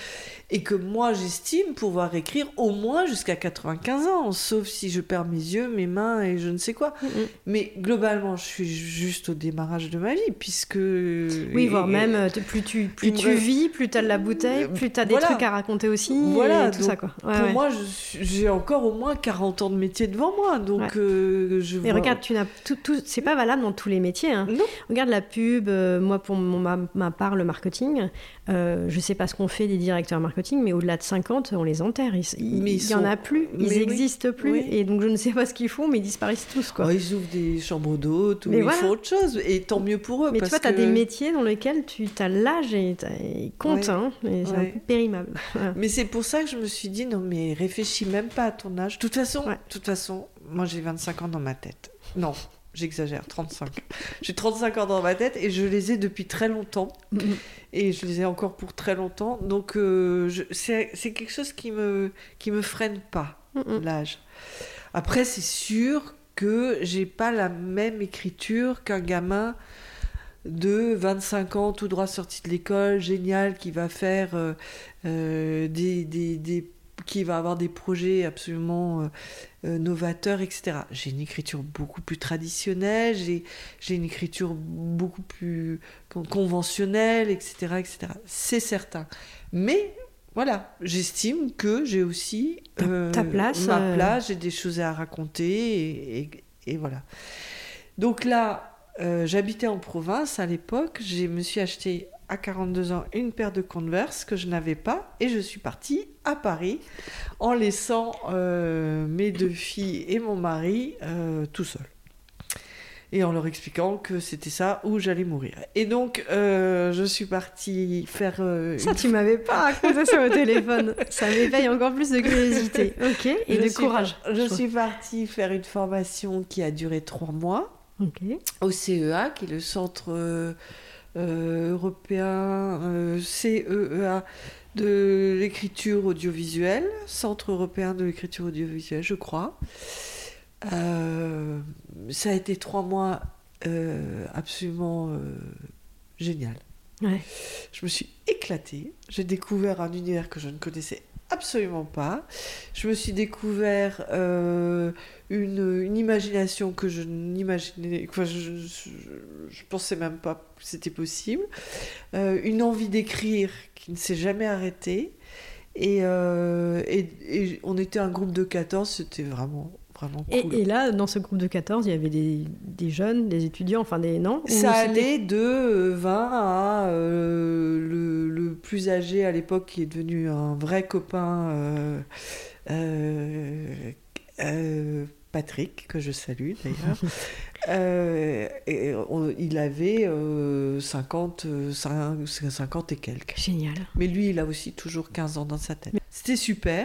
Et que moi, j'estime pouvoir écrire au moins jusqu'à 95 ans, sauf si je perds mes yeux, mes mains et je ne sais quoi. Mais globalement, je suis juste au démarrage de ma vie, puisque... Oui, voire même, plus tu vis, plus tu as de la bouteille, plus tu as des trucs à raconter aussi, voilà, et tout donc, ça, quoi. Pour moi, j'ai encore au moins 40 ans de métier devant moi, donc Mais regarde, c'est pas valable dans tous les métiers. Hein. Non. Regarde la pub, moi, pour ma part, le marketing, je sais pas ce qu'on fait des directeurs marketing, mais au-delà de 50, on les enterre. Il y en a plus, ils n'existent plus. Oui. Et donc, je ne sais pas ce qu'ils font, mais ils disparaissent tous. Quoi. Oh, ils ouvrent des chambres d'hôtes ou ils font autre chose. Et tant mieux pour eux. Mais tu vois, tu as des métiers dans lesquels tu as l'âge et ils comptent. Hein, et c'est un peu périmable. Voilà. Mais c'est pour ça que je me suis dit, non, mais réfléchis même pas à ton âge. De toute façon, moi, j'ai 25 ans dans ma tête. Non. J'exagère, 35. J'ai 35 ans dans ma tête et je les ai depuis très longtemps. Et je les ai encore pour très longtemps. Donc, c'est quelque chose qui me freine pas, l'âge. Après, c'est sûr que j'ai pas la même écriture qu'un gamin de 25 ans, tout droit sorti de l'école, génial, qui va faire qui va avoir des projets absolument novateurs, etc. J'ai une écriture beaucoup plus traditionnelle, j'ai une écriture beaucoup plus conventionnelle, etc., etc. C'est certain. Mais voilà, j'estime que j'ai aussi ta place, ma place, j'ai des choses à raconter, et voilà. Donc là, j'habitais en province à l'époque, je me suis acheté à 42 ans une paire de Converse que je n'avais pas et je suis partie à Paris en laissant mes 2 filles et mon mari tout seuls. Et en leur expliquant que c'était ça où j'allais mourir. Et donc, je suis partie faire... Ça, tu m'avais pas raconté ça au téléphone. Ça m'éveille encore plus de curiosité. Ok, et de courage. Je suis partie faire une formation qui a duré 3 mois au CEA, qui est le centre... européen CEA de l'écriture audiovisuelle, Centre européen de l'écriture audiovisuelle, je crois. Ça a été 3 mois absolument génial. Ouais. Je me suis éclatée. J'ai découvert un univers que je ne connaissais absolument pas. Je me suis découvert une imagination que je n'imaginais, quoi, je pensais même pas que c'était possible. Une envie d'écrire qui ne s'est jamais arrêtée. Et on était un groupe de 14, c'était vraiment cool. Et là, dans ce groupe de 14, il y avait des jeunes, des étudiants, enfin des... Non ? Ça allait de 20 à le plus âgé à l'époque, qui est devenu un vrai copain, Patrick, que je salue d'ailleurs. Il avait 50 et quelques. Génial. Mais lui, il a aussi toujours 15 ans dans sa tête. C'était super.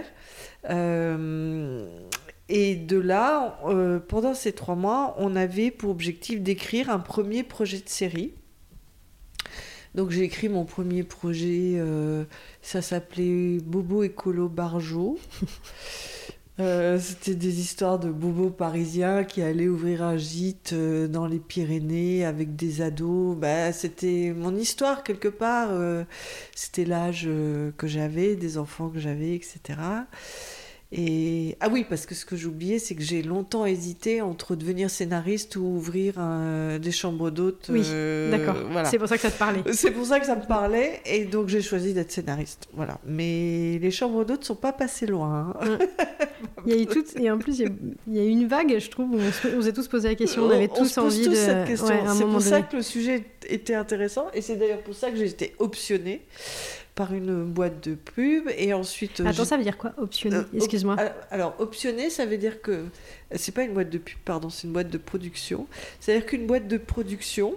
Et de là, pendant ces 3 mois, on avait pour objectif d'écrire un premier projet de série. Donc j'ai écrit mon premier projet, ça s'appelait Bobo Écolo Barjo. C'était des histoires de bobos parisiens qui allaient ouvrir un gîte dans les Pyrénées avec des ados. C'était mon histoire quelque part. C'était l'âge que j'avais, des enfants que j'avais, etc. Et... Ah oui, parce que ce que j'oubliais, c'est que j'ai longtemps hésité entre devenir scénariste ou ouvrir des chambres d'hôtes. Oui, d'accord. Voilà. C'est pour ça que ça te parlait. C'est pour ça que ça me parlait, et donc j'ai choisi d'être scénariste. Voilà. Mais les chambres d'hôtes ne sont pas passées loin. Hein. Il y a eu et en plus, il y a eu une vague, je trouve, où on s'est tous posé la question. On avait tous envie de... cette question. Ouais, c'est pour ça que le sujet était intéressant, et c'est d'ailleurs pour ça que j'ai été optionnée par une boîte de pub, et ensuite... Attends, ça veut dire quoi, optionner ? Excuse-moi. Alors, optionner, ça veut dire que... C'est pas une boîte de pub, pardon, c'est une boîte de production. C'est-à-dire qu'une boîte de production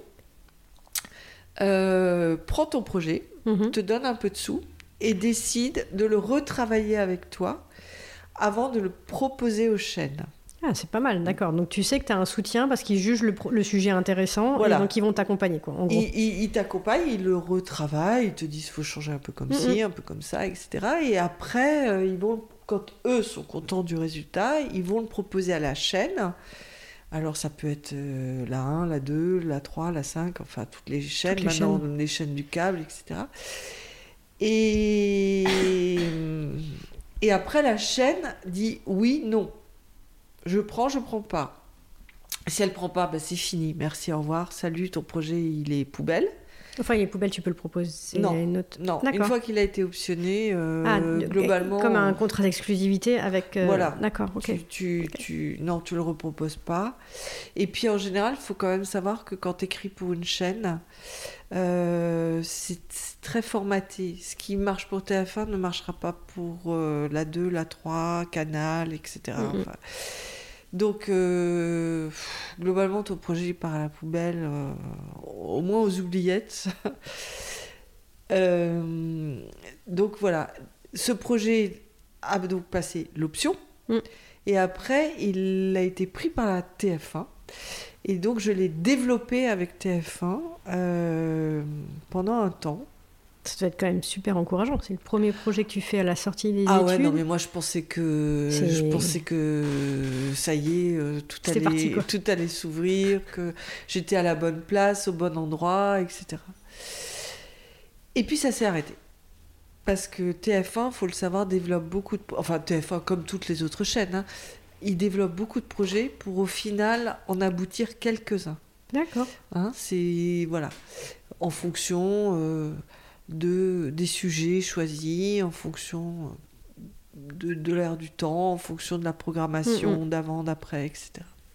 prend ton projet, te donne un peu de sous, et décide de le retravailler avec toi avant de le proposer aux chaînes. Ah, c'est pas mal, d'accord. Donc tu sais que tu as un soutien parce qu'ils jugent le sujet intéressant, voilà. Et donc ils vont t'accompagner, quoi, en gros. Ils t'accompagnent, ils le retravaillent, ils te disent qu'il faut changer un peu comme ci, un peu comme ça, etc. Et après, ils vont, quand eux sont contents du résultat, ils vont le proposer à la chaîne. Alors ça peut être la 1, la 2, la 3, la 5, enfin toutes les chaînes, maintenant les chaînes du câble, etc. Et après, la chaîne dit oui, non. Je prends pas. Si elle prend pas, c'est fini. Merci, au revoir. Salut, ton projet, il est poubelle. Enfin, les poubelles, tu peux le proposer. Non, D'accord. Une fois qu'il a été optionné, globalement... Comme un contrat d'exclusivité avec... Voilà. D'accord, ok. Non, tu le reproposes pas. Et puis, en général, il faut quand même savoir que quand tu écris pour une chaîne, c'est très formaté. Ce qui marche pour TF1 ne marchera pas pour la 2, la 3, Canal, etc. Enfin, donc, globalement, ton projet part à la poubelle, au moins aux oubliettes. Donc, voilà. Ce projet a donc passé l'option. Et après, il a été pris par la TF1. Et donc, je l'ai développé avec TF1 pendant un temps. Ça doit être quand même super encourageant. C'est le premier projet que tu fais à la sortie des études. Ah ouais, non, mais moi, je pensais que ça y est, tout allait s'ouvrir, que j'étais à la bonne place, au bon endroit, etc. Et puis, ça s'est arrêté. Parce que TF1, il faut le savoir, développe beaucoup de... Enfin, TF1, comme toutes les autres chaînes, il développe beaucoup de projets pour, au final, en aboutir quelques-uns. D'accord. C'est... Voilà. En fonction... des sujets choisis, en fonction de l'ère du temps, en fonction de la programmation d'avant, d'après, etc.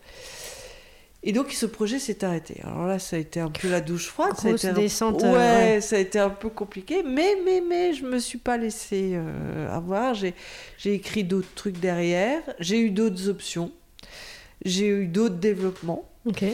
Et donc ce projet s'est arrêté. Alors là, ça a été un peu la douche froide. Grosse descente. Ouais, ça a été un peu compliqué, mais je me suis pas laissée avoir. J'ai écrit d'autres trucs derrière, j'ai eu d'autres options, j'ai eu d'autres développements. Ok.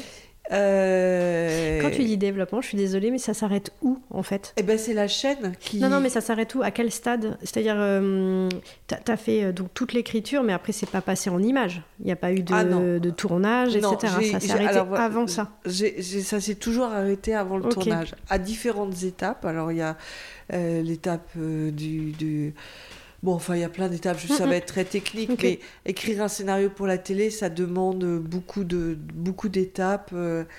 Quand tu dis développement, je suis désolée, mais ça s'arrête où, en fait ? Eh ben, c'est la chaîne qui... Non, mais ça s'arrête où ? À quel stade ? C'est-à-dire, t'as fait donc, toute l'écriture, mais après, c'est pas passé en images. Il n'y a pas eu de tournage, etc. Ça s'est arrêté avant ça. Ça s'est toujours arrêté avant le tournage, à différentes étapes. Alors, il y a l'étape du... Bon, enfin, il y a plein d'étapes, ça va être très technique, mais écrire un scénario pour la télé, ça demande beaucoup d'étapes.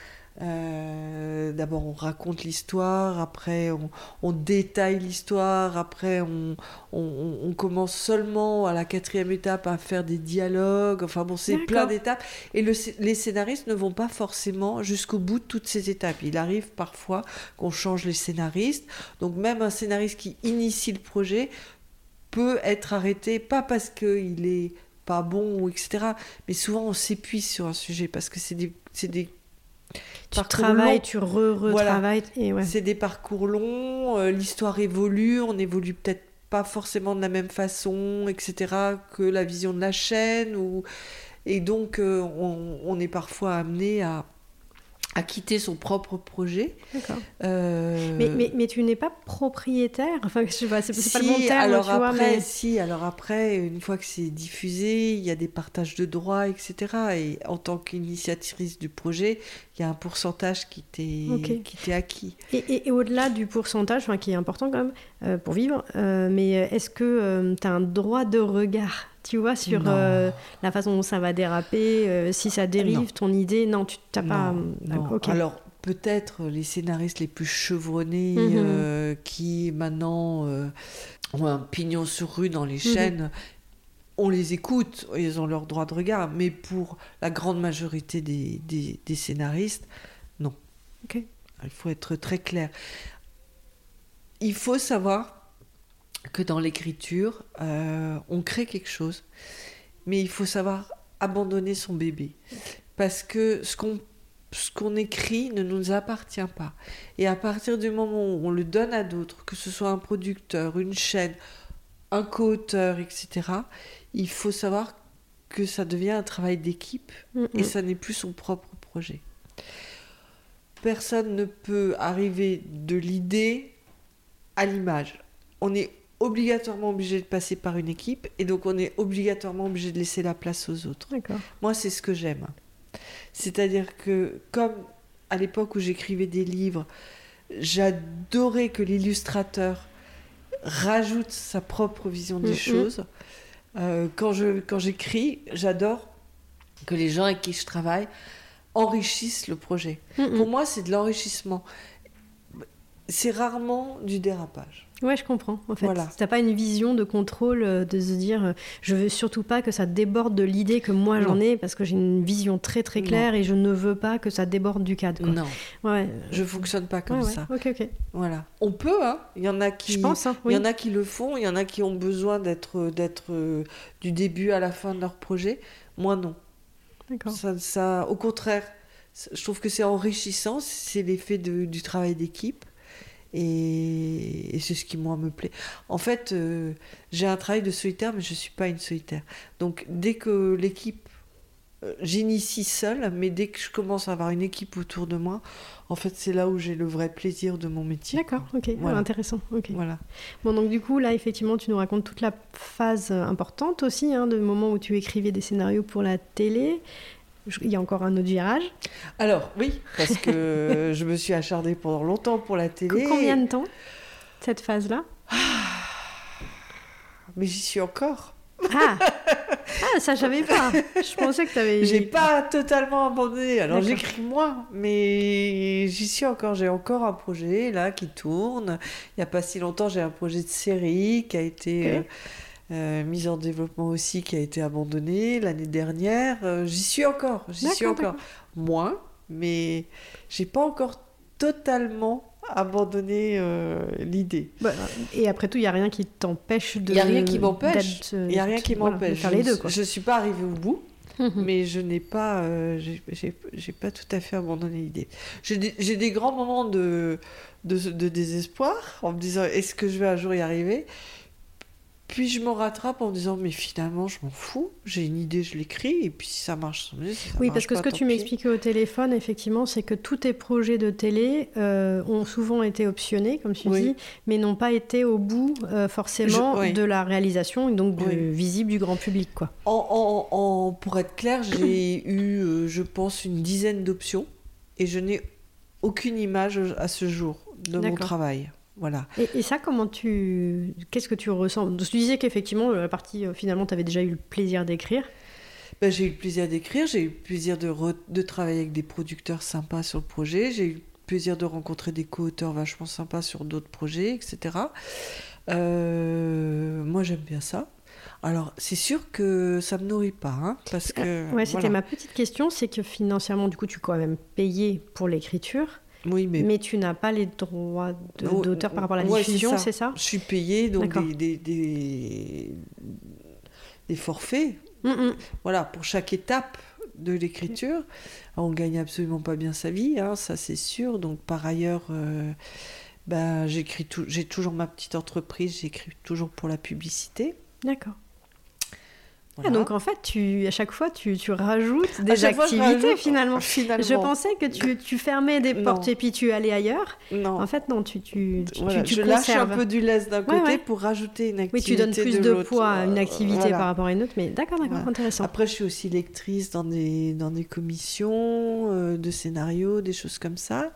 D'abord, on raconte l'histoire, après, on détaille l'histoire, après, on commence seulement à la 4e étape à faire des dialogues. Enfin, bon, c'est plein d'étapes. Et les scénaristes ne vont pas forcément jusqu'au bout de toutes ces étapes. Il arrive parfois qu'on change les scénaristes. Donc, même un scénariste qui initie le projet peut être arrêté, pas parce qu'il est pas bon, ou etc. Mais souvent, on s'épuise sur un sujet, parce que c'est des tu travailles, longs. Tu retravailles. Voilà. C'est des parcours longs, l'histoire évolue, on évolue peut-être pas forcément de la même façon, etc., que la vision de la chaîne. Et donc, on est parfois amené à quitter son propre projet. D'accord. Mais tu n'es pas propriétaire. Enfin, je sais pas, c'est pas le bon terme, alors tu vois. Mais... alors après, une fois que c'est diffusé, il y a des partages de droits, etc. Et en tant qu'initiatrice du projet, il y a un pourcentage qui t'est acquis. Et au-delà du pourcentage, qui est important quand même pour vivre, mais est-ce que tu as un droit de regard, tu vois, sur la façon dont ça va déraper, si ça dérive, ton idée? Non, tu n'as pas... Non. Okay. Alors, peut-être les scénaristes les plus chevronnés qui, maintenant, ont un pignon sur rue dans les chaînes, on les écoute, ils ont leur droit de regard, mais pour la grande majorité des scénaristes, non. Okay. Il faut être très clair. Il faut savoir que dans l'écriture, on crée quelque chose, mais il faut savoir abandonner son bébé. Parce que ce qu'on écrit ne nous appartient pas. Et à partir du moment où on le donne à d'autres, que ce soit un producteur, une chaîne, un co-auteur, etc., il faut savoir que ça devient un travail d'équipe et ça n'est plus son propre projet. Personne ne peut arriver de l'idée à l'image. On est obligatoirement obligé de passer par une équipe et donc on est obligatoirement obligé de laisser la place aux autres. D'accord. Moi, c'est ce que j'aime. C'est-à-dire que, comme à l'époque où j'écrivais des livres, j'adorais que l'illustrateur rajoute sa propre vision des choses. Quand j'écris, j'adore que les gens avec qui je travaille enrichissent le projet. Pour moi, c'est de l'enrichissement. C'est rarement du dérapage. Ouais, je comprends. En fait, Voilà. t'as pas une vision de contrôle de se dire je veux surtout pas que ça déborde de l'idée que moi j'en Non. ai parce que j'ai une vision très très claire et je ne veux pas que ça déborde du cadre. Quoi. Non, Ouais. je fonctionne pas comme Ouais. ça. Ok. Voilà. On peut, hein. Il y en a qui, Je pense, hein, il oui. y en a qui le font, il y en a qui ont besoin d'être du début à la fin de leur projet. Moi, non. D'accord. Ça, au contraire, je trouve que c'est enrichissant, c'est l'effet du travail d'équipe. Et c'est ce qui, moi, me plaît. En fait, j'ai un travail de solitaire, mais je ne suis pas une solitaire. Donc, dès que l'équipe... j'initie seule, mais dès que je commence à avoir une équipe autour de moi, en fait, c'est là où j'ai le vrai plaisir de mon métier. D'accord, ok. Voilà. Intéressant. Okay. Voilà. Bon, donc du coup, là, effectivement, tu nous racontes toute la phase importante aussi, hein, de moment où tu écrivais des scénarios pour la télé. Il y a encore un autre virage. Alors, oui, parce que je me suis acharnée pendant longtemps pour la télé. Combien de temps, cette phase-là? Mais j'y suis encore. Ah, ça, je savais pas. Je pensais que tu avais... J'ai pas totalement abandonné. Alors, j'écris moins, mais j'y suis encore. J'ai encore un projet, là, qui tourne. Il n'y a pas si longtemps, j'ai un projet de série qui a été... mise en développement aussi, qui a été abandonnée l'année dernière. J'y suis encore. Moins, mais j'ai pas encore totalement abandonné l'idée. Bah, et après tout, il n'y a rien qui t'empêche de... Il n'y a rien qui m'empêche. Il n'y a rien qui m'empêche. De faire les deux, quoi. Je ne suis pas arrivée au bout, mais je n'ai pas... j'ai pas tout à fait abandonné l'idée. J'ai des grands moments de désespoir en me disant, est-ce que je vais un jour y arriver ? Puis je me rattrape en me disant, mais finalement, je m'en fous. J'ai une idée, je l'écris, et puis si ça marche, tant mieux. Si ça oui, marche parce que pas, ce que tant tu pis. m'expliquais au téléphone, effectivement, c'est que tous tes projets de télé ont souvent été optionnés, comme tu dis, mais n'ont pas été au bout, forcément, de la réalisation, et donc visible du grand public, quoi. Pour être clair, j'ai eu, je pense, une dizaine d'options, et je n'ai aucune image à ce jour de mon travail. Voilà. Et ça, qu'est-ce que tu ressens ? Tu disais qu'effectivement, la partie, finalement, tu avais déjà eu le plaisir d'écrire. Ben, j'ai eu le plaisir d'écrire, j'ai eu le plaisir de travailler avec des producteurs sympas sur le projet, j'ai eu le plaisir de rencontrer des co-auteurs vachement sympas sur d'autres projets, etc. Moi, j'aime bien ça. Alors, c'est sûr que ça ne me nourrit pas, hein, parce que... c'était ma petite question, c'est que financièrement, du coup, tu es quand même payé pour l'écriture. Oui, mais tu n'as pas les droits d'auteur par rapport à la diffusion, c'est ça ? Je suis payée, donc des forfaits. Voilà, pour chaque étape de l'écriture. On ne gagne absolument pas bien sa vie, hein, ça c'est sûr. Donc par ailleurs, j'ai toujours ma petite entreprise, j'écris toujours pour la publicité. D'accord. Voilà. Ah, donc en fait, à chaque fois, tu rajoutes des activités finalement. Je pensais que tu fermais des portes et puis tu allais ailleurs. Non. En fait, non, tu je lâche un peu du lest d'un côté pour rajouter une activité. Oui, tu donnes plus de poids à une activité par rapport à une autre, mais d'accord, intéressant. Après, je suis aussi lectrice dans des commissions de scénarios, des choses comme ça.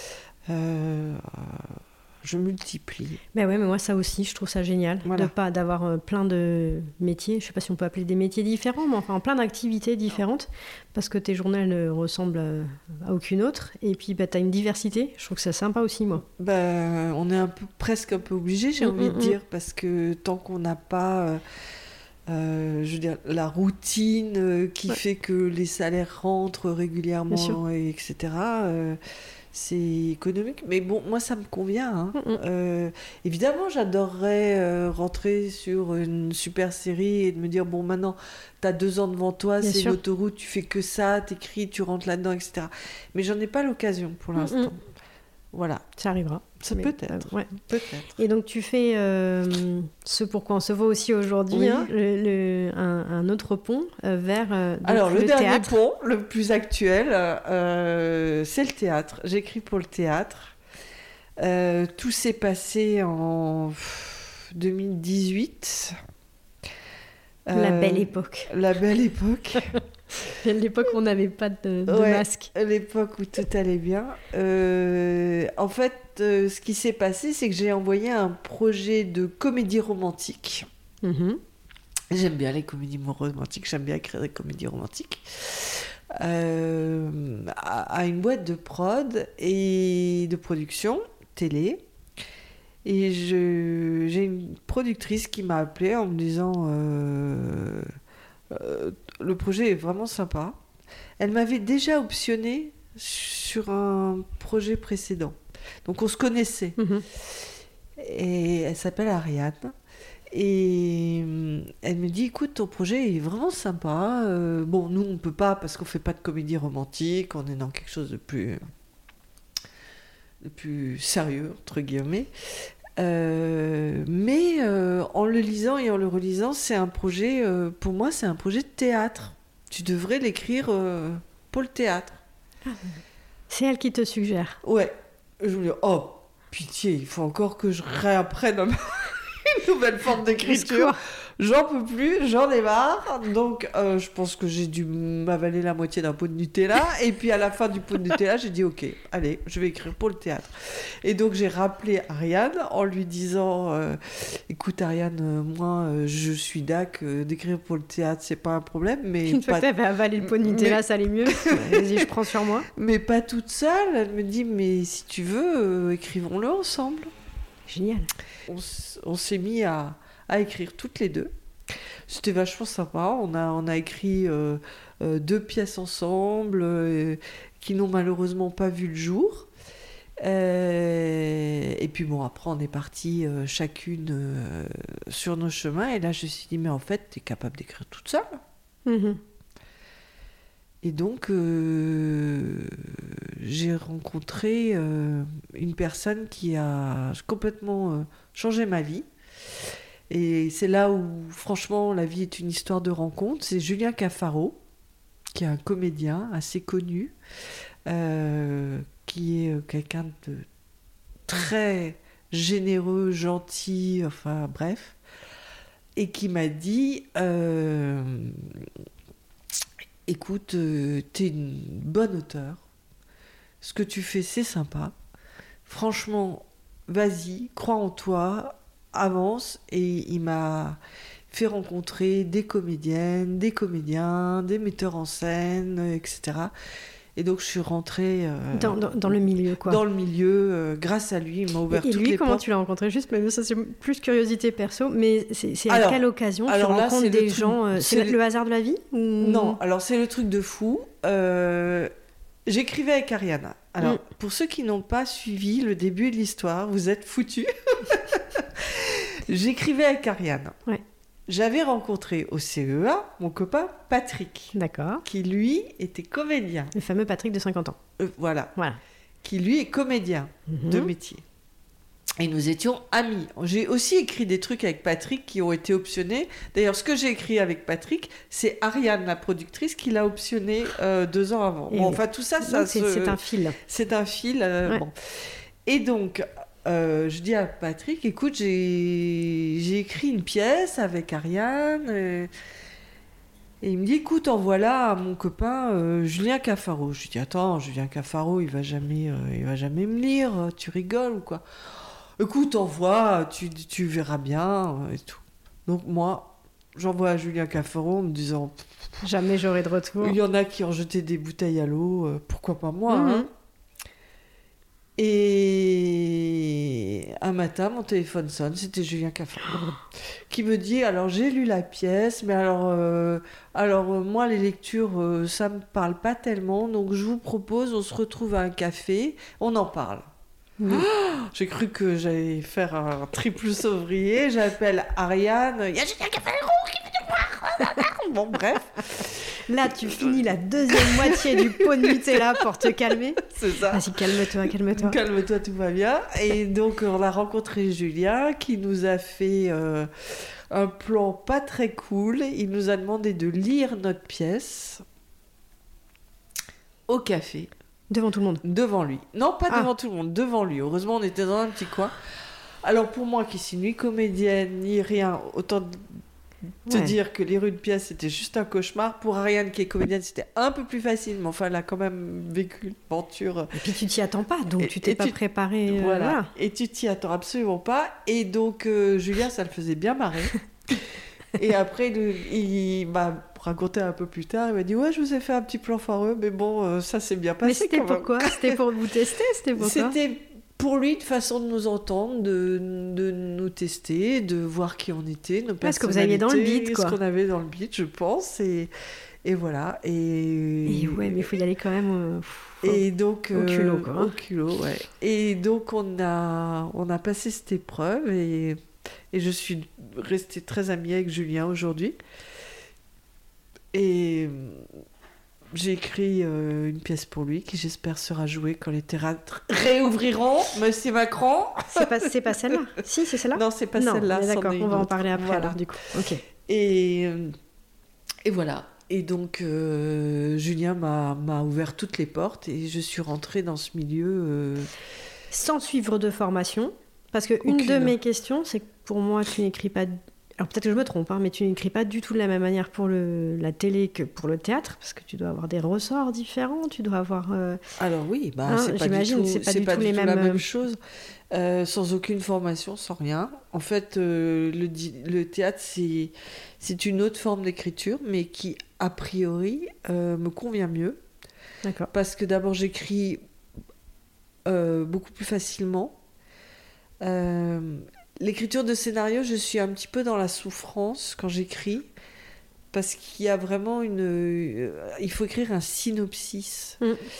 Je multiplie. Ben ouais, mais moi ça aussi, je trouve ça génial d'avoir plein de métiers. Je sais pas si on peut appeler des métiers différents, mais enfin plein d'activités différentes, parce que tes journées ne ressemblent à aucune autre. Et puis tu as une diversité. Je trouve que c'est sympa aussi, moi. On est presque un peu obligé, j'ai envie de dire, parce que tant qu'on n'a pas je veux dire, la routine qui fait que les salaires rentrent régulièrement, etc. C'est économique, mais bon, moi ça me convient. Hein. Évidemment, j'adorerais rentrer sur une super série et de me dire, bon, maintenant, t'as 2 ans devant toi, c'est l'autoroute, tu fais que ça, t'écris, tu rentres là-dedans, etc. Mais j'en ai pas l'occasion pour l'instant. Voilà. Ça arrivera. Ça peut-être. Peut-être. Et donc tu fais ce pourquoi on se voit aussi aujourd'hui, hein, un autre pont vers alors, le dernier théâtre. pont, le plus actuel, c'est le théâtre. J'écris pour le théâtre. Tout s'est passé en 2018. La belle époque. La belle époque. L'époque où on n'avait pas de masque. L'époque où tout allait bien. En fait, ce qui s'est passé, c'est que j'ai envoyé un projet de comédie romantique. J'aime bien les comédies romantiques, j'aime bien écrire des comédies romantiques. À une boîte de prod et de production télé. Et productrice qui m'a appelée en me disant le projet est vraiment sympa. Elle m'avait déjà optionné sur un projet précédent. Donc on se connaissait. Et elle s'appelle Ariane. Et elle me dit, écoute, ton projet est vraiment sympa. Bon, nous, on peut pas parce qu'on fait pas de comédie romantique. On est dans quelque chose de plus sérieux, entre guillemets. Mais en le lisant et en le relisant, c'est un projet, pour moi, c'est un projet de théâtre. Tu devrais l'écrire pour le théâtre. C'est elle qui te suggère. Ouais. Je me dis, oh, pitié, il faut encore que je réapprenne une nouvelle forme d'écriture. J'en peux plus, j'en ai marre. Donc, je pense que j'ai dû m'avaler la moitié d'un pot de Nutella. Et puis, à la fin du pot de Nutella, j'ai dit, ok, allez, je vais écrire pour le théâtre. Et donc, j'ai rappelé Ariane en lui disant, écoute, Ariane, moi, je suis d'écrire pour le théâtre, c'est pas un problème. Mais une fois que t'avais avalé le pot de Nutella, ça allait mieux. Vas-y, je prends sur moi. Mais pas toute seule. Elle me dit, mais si tu veux, écrivons-le ensemble. Génial. On s'est mis à écrire toutes les deux. C'était vachement sympa. On a écrit 2 pièces ensemble qui n'ont malheureusement pas vu le jour. Et puis bon, après on est partis chacune sur nos chemins. Et là je me suis dit, mais en fait t'es capable d'écrire toute seule. Et donc j'ai rencontré une personne qui a complètement changé ma vie. Et c'est là où, franchement, la vie est une histoire de rencontre. C'est Julien Cafaro, qui est un comédien assez connu, qui est quelqu'un de très généreux, gentil, enfin bref, et qui m'a dit écoute, t'es une bonne auteure, ce que tu fais c'est sympa, franchement, vas-y, crois en toi, avance. Et il m'a fait rencontrer des comédiennes, des comédiens, des metteurs en scène, etc. Et donc je suis rentrée dans le milieu, quoi. Dans le milieu, grâce à lui, il m'a ouvert toutes les portes. Et lui, comment tu l'as rencontré? Juste, mais ça c'est plus curiosité perso, mais c'est à quelle occasion tu rencontres des gens? C'est le hasard de la vie ou... Non, alors c'est le truc de fou. J'écrivais avec Ariane. Alors, pour ceux qui n'ont pas suivi le début de l'histoire, vous êtes foutus. J'écrivais avec Ariane. Ouais. J'avais rencontré au CEA mon copain Patrick. D'accord. Qui, lui, était comédien. Le fameux Patrick de 50 ans. Voilà. Qui, lui, est comédien de métier. Et nous étions amis. J'ai aussi écrit des trucs avec Patrick qui ont été optionnés. D'ailleurs, ce que j'ai écrit avec Patrick, c'est Ariane, la productrice, qui l'a optionné 2 ans avant. Bon, enfin, tout ça, c'est un fil. C'est un fil. Bon. Et donc, je dis à Patrick, écoute, j'ai écrit une pièce avec Ariane. Et il me dit, écoute, envoie-la à mon copain Julien Cafaro. Je lui dis, attends, Julien Cafaro, il va jamais me lire. Tu rigoles ou quoi? Écoute, envoie, tu verras bien et tout. Donc moi, j'envoie à Julien Cafaro en me disant... Jamais j'aurai de retour. Il y en a qui ont jeté des bouteilles à l'eau, pourquoi pas moi hein. Et un matin, mon téléphone sonne, c'était Julien Cafaro qui me dit, alors j'ai lu la pièce, mais alors moi les lectures, ça me parle pas tellement, donc je vous propose, on se retrouve à un café, on en parle. J'ai cru que j'allais faire un triple sauvrier. J'appelle Ariane. Il y a Julien Cafaro qui veut te voir. Bon, bref. Là, tu finis la deuxième moitié du pot de Nutella pour te calmer. C'est ça. Vas-y, calme-toi. Calme-toi, tout va bien. Et donc, on a rencontré Julien qui nous a fait un plan pas très cool. Il nous a demandé de lire notre pièce au café. Devant tout le monde? Devant lui. Non, pas devant tout le monde, devant lui. Heureusement, on était dans un petit coin. Alors, pour moi, qui suis ni comédienne, ni rien, autant te dire que lire une pièce, c'était juste un cauchemar. Pour Ariane, qui est comédienne, c'était un peu plus facile, mais enfin, elle a quand même vécu l'aventure. Et puis, tu t'y attends pas, donc tu t'es pas préparé. Voilà. Et tu t'y attends absolument pas. Et donc, Julien, ça le faisait bien marrer. Et après, il m'a raconté un peu plus tard, il m'a dit, ouais, je vous ai fait un petit plan foireux, mais bon, ça s'est bien passé. Mais c'était pourquoi? C'était pour vous tester? C'était pour C'était pour lui, une façon de nous entendre, de nous tester, de voir qui on était, nos personnalités, ce que vous aviez dans le beat, quoi. Ce qu'on avait dans le beat, je pense, et voilà. Et ouais, mais il faut y aller quand même et donc, au culot, quoi. Au culot, ouais. Et donc, on a passé cette épreuve, et je suis restée très amie avec Julien aujourd'hui. Et j'ai écrit une pièce pour lui qui, j'espère, sera jouée quand les théâtres réouvriront, Monsieur Macron. C'est pas celle-là. Si, c'est celle-là. Non, c'est pas celle-là. Mais d'accord, on va en parler après, voilà. alors, du coup. Ok. Et voilà. Et donc, Julien m'a ouvert toutes les portes et je suis rentrée dans ce milieu. Sans suivre de formation. Parce qu'une de mes questions, c'est que pour moi, tu n'écris pas. Alors peut-être que je me trompe, mais tu n'écris pas du tout de la même manière pour la télé que pour le théâtre, parce que tu dois avoir des ressorts différents, tu dois avoir... Alors oui, c'est pas du tout les la même chose. Sans aucune formation, sans rien. En fait, le théâtre, c'est une autre forme d'écriture, mais qui, a priori, me convient mieux. D'accord. Parce que d'abord, j'écris beaucoup plus facilement. L'écriture de scénario, je suis un petit peu dans la souffrance quand j'écris, parce qu'il y a vraiment il faut écrire un synopsis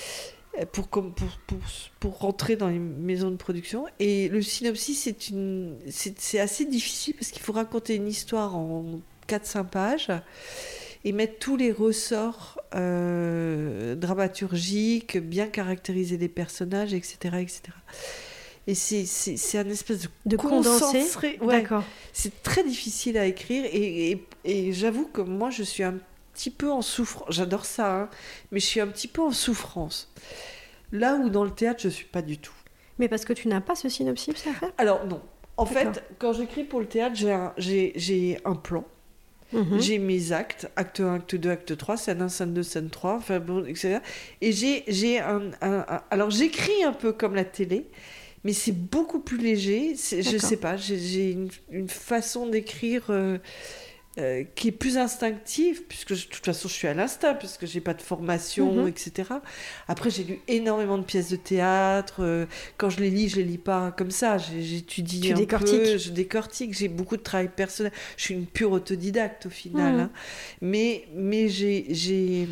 pour rentrer dans les maisons de production. Et le synopsis, c'est assez difficile, parce qu'il faut raconter une histoire en 4-5 pages et mettre tous les ressorts dramaturgiques, bien caractériser les personnages, etc., etc. Et c'est un espèce de condensé. Ouais. D'accord. C'est très difficile à écrire, et j'avoue que moi, je suis un petit peu en souffrance. J'adore ça, mais je suis un petit peu en souffrance. Là où dans le théâtre, je suis pas du tout. Mais parce que tu n'as pas ce synopsis à faire ? Alors non. En fait, quand j'écris pour le théâtre, j'ai un plan. Mm-hmm. J'ai mes actes, acte 1, acte 2, acte 3, scène 1, scène 2, scène 3, enfin bon, etc. Et j'ai alors j'écris un peu comme la télé, mais c'est beaucoup plus léger. Je sais pas, j'ai une façon d'écrire qui est plus instinctive, puisque de toute façon je suis à l'instinct, puisque j'ai pas de formation, etc. Après, j'ai lu énormément de pièces de théâtre. Quand je les lis pas comme ça. J'étudie un peu, je décortique. J'ai beaucoup de travail personnel. Je suis une pure autodidacte au final. Mais j'ai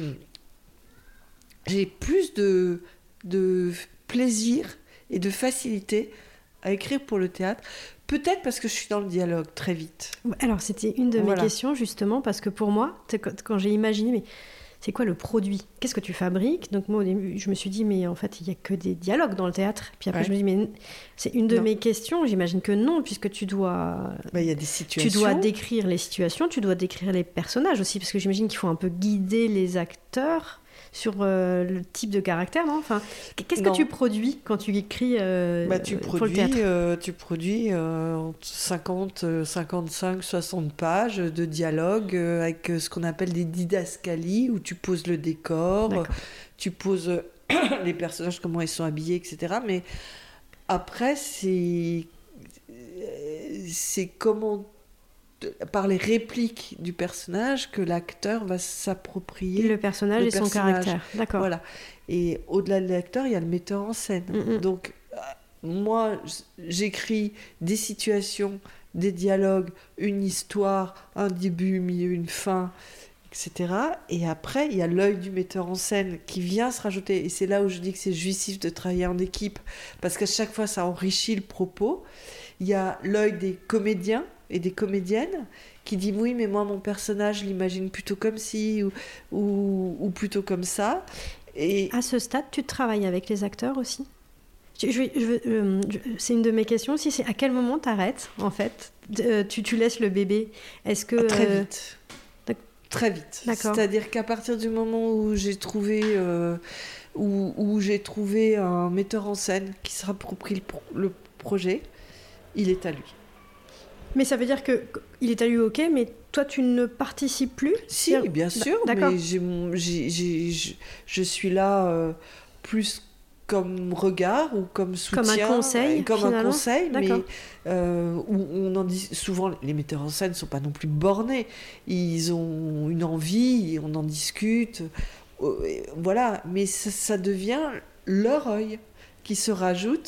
plus de plaisir et de facilité à écrire pour le théâtre. Peut-être parce que je suis dans le dialogue très vite. Alors, c'était une de mes questions, justement, parce que pour moi, quand j'ai imaginé, mais c'est quoi le produit ? Qu'est-ce que tu fabriques ? Donc moi, au début, je me suis dit, mais en fait, il n'y a que des dialogues dans le théâtre. Puis après, je me dis, mais c'est une de mes questions. J'imagine que non, puisque tu dois... Il y a des situations. Tu dois décrire les situations, tu dois décrire les personnages aussi, parce que j'imagine qu'il faut un peu guider les acteurs sur le type de caractère, non ? Enfin, qu'est-ce que tu produis quand tu écris pour le théâtre ? Tu produis 50, 55, 60 pages de dialogue avec ce qu'on appelle des didascalies, où tu poses le décor, tu poses les personnages, comment ils sont habillés, etc. Mais après, c'est comment... par les répliques du personnage que l'acteur va s'approprier le personnage et son caractère. D'accord. Voilà. Et au-delà de l'acteur, il y a le metteur en scène. Donc, moi, j'écris des situations, des dialogues, une histoire, un début, milieu, une fin, etc. Et après, il y a l'œil du metteur en scène qui vient se rajouter. Et c'est là où je dis que c'est jouissif de travailler en équipe, parce qu'à chaque fois, ça enrichit le propos. Il y a l'œil des comédiens et des comédiennes qui dit oui, mais moi mon personnage je l'imagine plutôt comme ci ou plutôt comme ça. Et à ce stade, tu travailles avec les acteurs aussi ? C'est une de mes questions aussi, c'est à quel moment t'arrêtes en fait ? Tu laisses le bébé ? Est-ce que très vite. Très vite. D'accord. C'est-à-dire qu'à partir du moment où j'ai trouvé où j'ai trouvé un metteur en scène qui se rapproprie le projet, il est à lui. Mais ça veut dire qu'il est à lui, ok, mais toi, tu ne participes plus ? Si, bien sûr, d'accord. Mais je suis là plus comme regard ou comme soutien. Comme un conseil, comme finalement. Un conseil, d'accord. Mais où on en dit souvent, les metteurs en scène ne sont pas non plus bornés. Ils ont une envie, on en discute, voilà. Mais ça devient leur œil qui se rajoute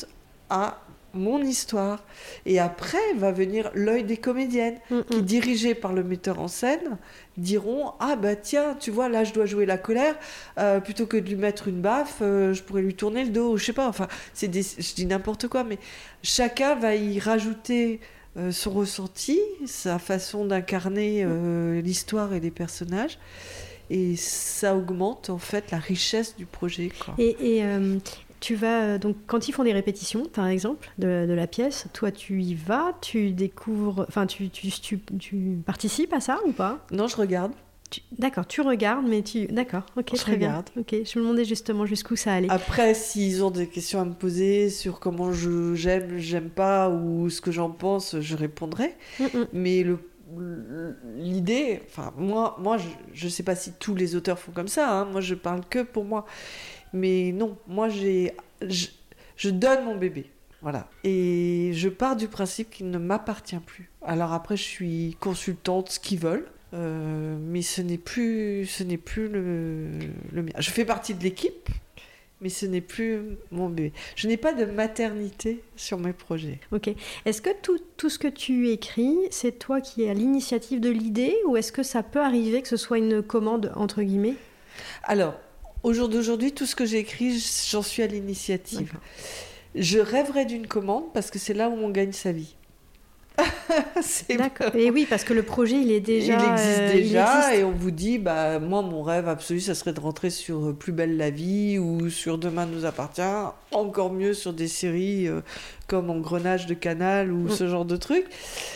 à mon histoire. Et après va venir l'œil des comédiennes qui, dirigées par le metteur en scène, diront « Ah bah tiens, tu vois, là je dois jouer la colère, plutôt que de lui mettre une baffe, je pourrais lui tourner le dos, je sais pas, enfin, je dis n'importe quoi, mais chacun va y rajouter son ressenti, sa façon d'incarner l'histoire et les personnages. Et ça augmente en fait la richesse du projet, quoi. Et tu vas donc quand ils font des répétitions, par exemple, de la pièce, toi tu y vas, tu découvres, enfin tu participes à ça ou pas? Non, je regarde. D'accord, tu regardes, mais d'accord, ok, je très regarde. bien. Ok, je me demandais justement jusqu'où ça allait. Après, s'ils ont des questions à me poser sur comment j'aime pas ou ce que j'en pense, je répondrai. Mais l'idée, enfin moi je sais pas si tous les auteurs font comme ça, hein, moi je parle que pour moi, mais non, moi je donne mon bébé, voilà, et je pars du principe qu'il ne m'appartient plus. Alors après je suis consultante, ce qu'ils veulent, mais ce n'est plus le mien. Je fais partie de l'équipe, mais ce n'est plus mon bébé. Je n'ai pas de maternité sur mes projets. Ok. Est-ce que tout ce que tu écris, c'est toi qui es à l'initiative de l'idée, ou est-ce que ça peut arriver que ce soit une commande, entre guillemets? Alors, au jour d'aujourd'hui, tout ce que j'ai écrit, j'en suis à l'initiative. D'accord. Je rêverais d'une commande parce que c'est là où on gagne sa vie. D'accord. Et oui, parce que le projet, il existe déjà, et on vous dit, bah moi mon rêve absolu, ça serait de rentrer sur Plus belle la vie ou sur Demain nous appartient, encore mieux sur des séries comme Engrenage de Canal ou ce genre de trucs,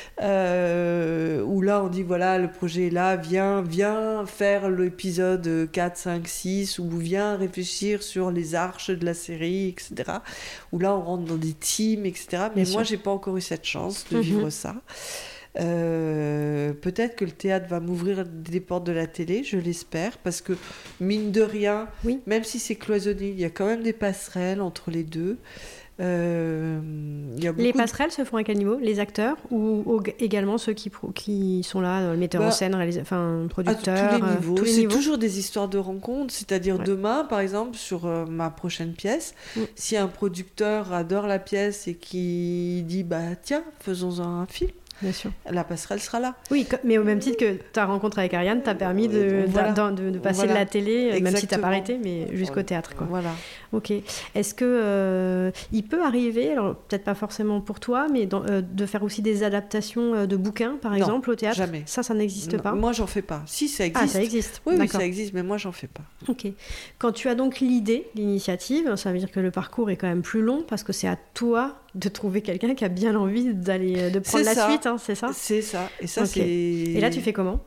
où là on dit voilà, le projet est là, viens faire l'épisode 4, 5, 6, ou viens réfléchir sur les arches de la série, etc. Où là on rentre dans des teams, etc. Mais moi j'ai pas encore eu cette chance de vivre ça. Peut-être que le théâtre va m'ouvrir des portes de la télé, je l'espère, parce que mine de rien, même si c'est cloisonné, il y a quand même des passerelles entre les deux. Les passerelles se font à quel niveau? Les acteurs ou également ceux qui sont là, le metteur en scène, producteur? À tous les niveaux. C'est toujours des histoires de rencontres, c'est-à-dire demain, par exemple, sur ma prochaine pièce, si un producteur adore la pièce et qui dit bah tiens, faisons un film. Bien sûr. La passerelle sera là. Oui, mais au même titre que ta rencontre avec Ariane t'a permis de passer de la télé, même si t'as pas arrêté, mais jusqu'au théâtre, quoi. Voilà. Ok. Est-ce que il peut arriver, alors peut-être pas forcément pour toi, mais de faire aussi des adaptations de bouquins, par exemple, au théâtre? Jamais. Ça n'existe pas? Moi, j'en fais pas. Si, ça existe. Ah, ça existe. Oui, ça existe, mais moi, j'en fais pas. Ok. Quand tu as donc l'initiative, ça veut dire que le parcours est quand même plus long, parce que c'est à toi de trouver quelqu'un qui a bien envie de prendre la suite, hein, c'est ça? C'est ça. Et ça, c'est... Et là, tu fais comment?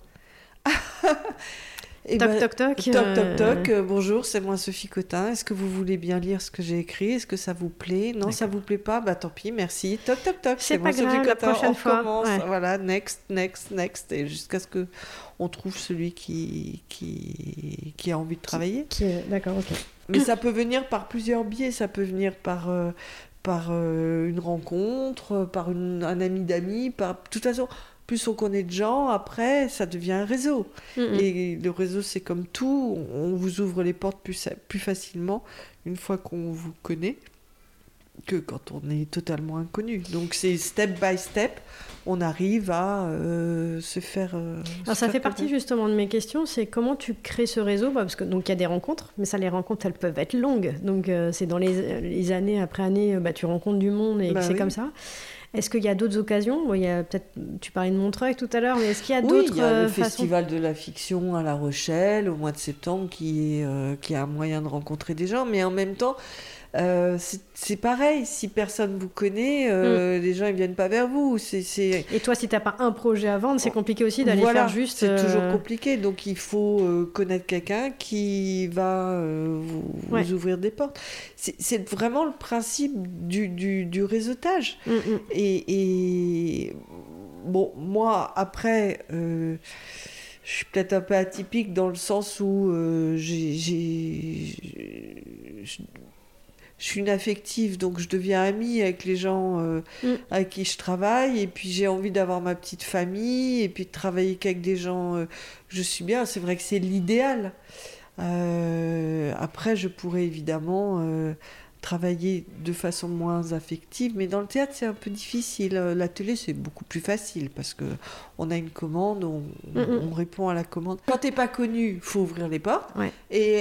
Toc, bonjour, c'est moi Sophie Cotin. Est-ce que vous voulez bien lire ce que j'ai écrit? Est-ce que ça vous plaît? Non, ça vous plaît pas? Bah tant pis, merci. Toc. C'est pas grave, la prochaine fois. Recommence. Voilà, next. Et jusqu'à ce que on trouve celui qui a envie de travailler. D'accord, ok. Mais ça peut venir par plusieurs biais. Ça peut venir par une rencontre, par un ami d'amis, de toute façon... Plus on connaît de gens, après, ça devient un réseau. Et le réseau, c'est comme tout, on vous ouvre les portes plus facilement une fois qu'on vous connaît que quand on est totalement inconnu. Donc c'est step by step, on arrive à se faire... Alors ça fait partie justement de mes questions, c'est comment tu crées ce réseau, parce que donc il y a des rencontres, mais ça, les rencontres, elles peuvent être longues. Donc c'est dans les années après années, tu rencontres du monde et c'est comme ça. Est-ce qu'il y a d'autres occasions? Il y a peut-être, tu parlais de Montreuil tout à l'heure, mais est-ce qu'il y a d'autres il y a le Festival de la fiction à La Rochelle au mois de septembre qui est un moyen de rencontrer des gens, mais en même temps, c'est pareil, si personne vous connaît, les gens ils viennent pas vers vous. Et toi, si t'as pas un projet à vendre, c'est compliqué aussi d'aller faire juste... c'est toujours compliqué, donc il faut connaître quelqu'un qui va vous ouvrir des portes. C'est vraiment le principe du réseautage. Et bon, moi, après... je suis peut-être un peu atypique dans le sens où je suis une affective, donc je deviens amie avec les gens avec qui je travaille, et puis j'ai envie d'avoir ma petite famille, et puis de travailler qu'avec des gens je suis bien. C'est vrai que c'est l'idéal. Après, je pourrais évidemment travailler de façon moins affective, mais dans le théâtre c'est un peu difficile. La télé c'est beaucoup plus facile parce que on a une commande, on répond à la commande. Quand t'es pas connu, faut ouvrir les portes. Et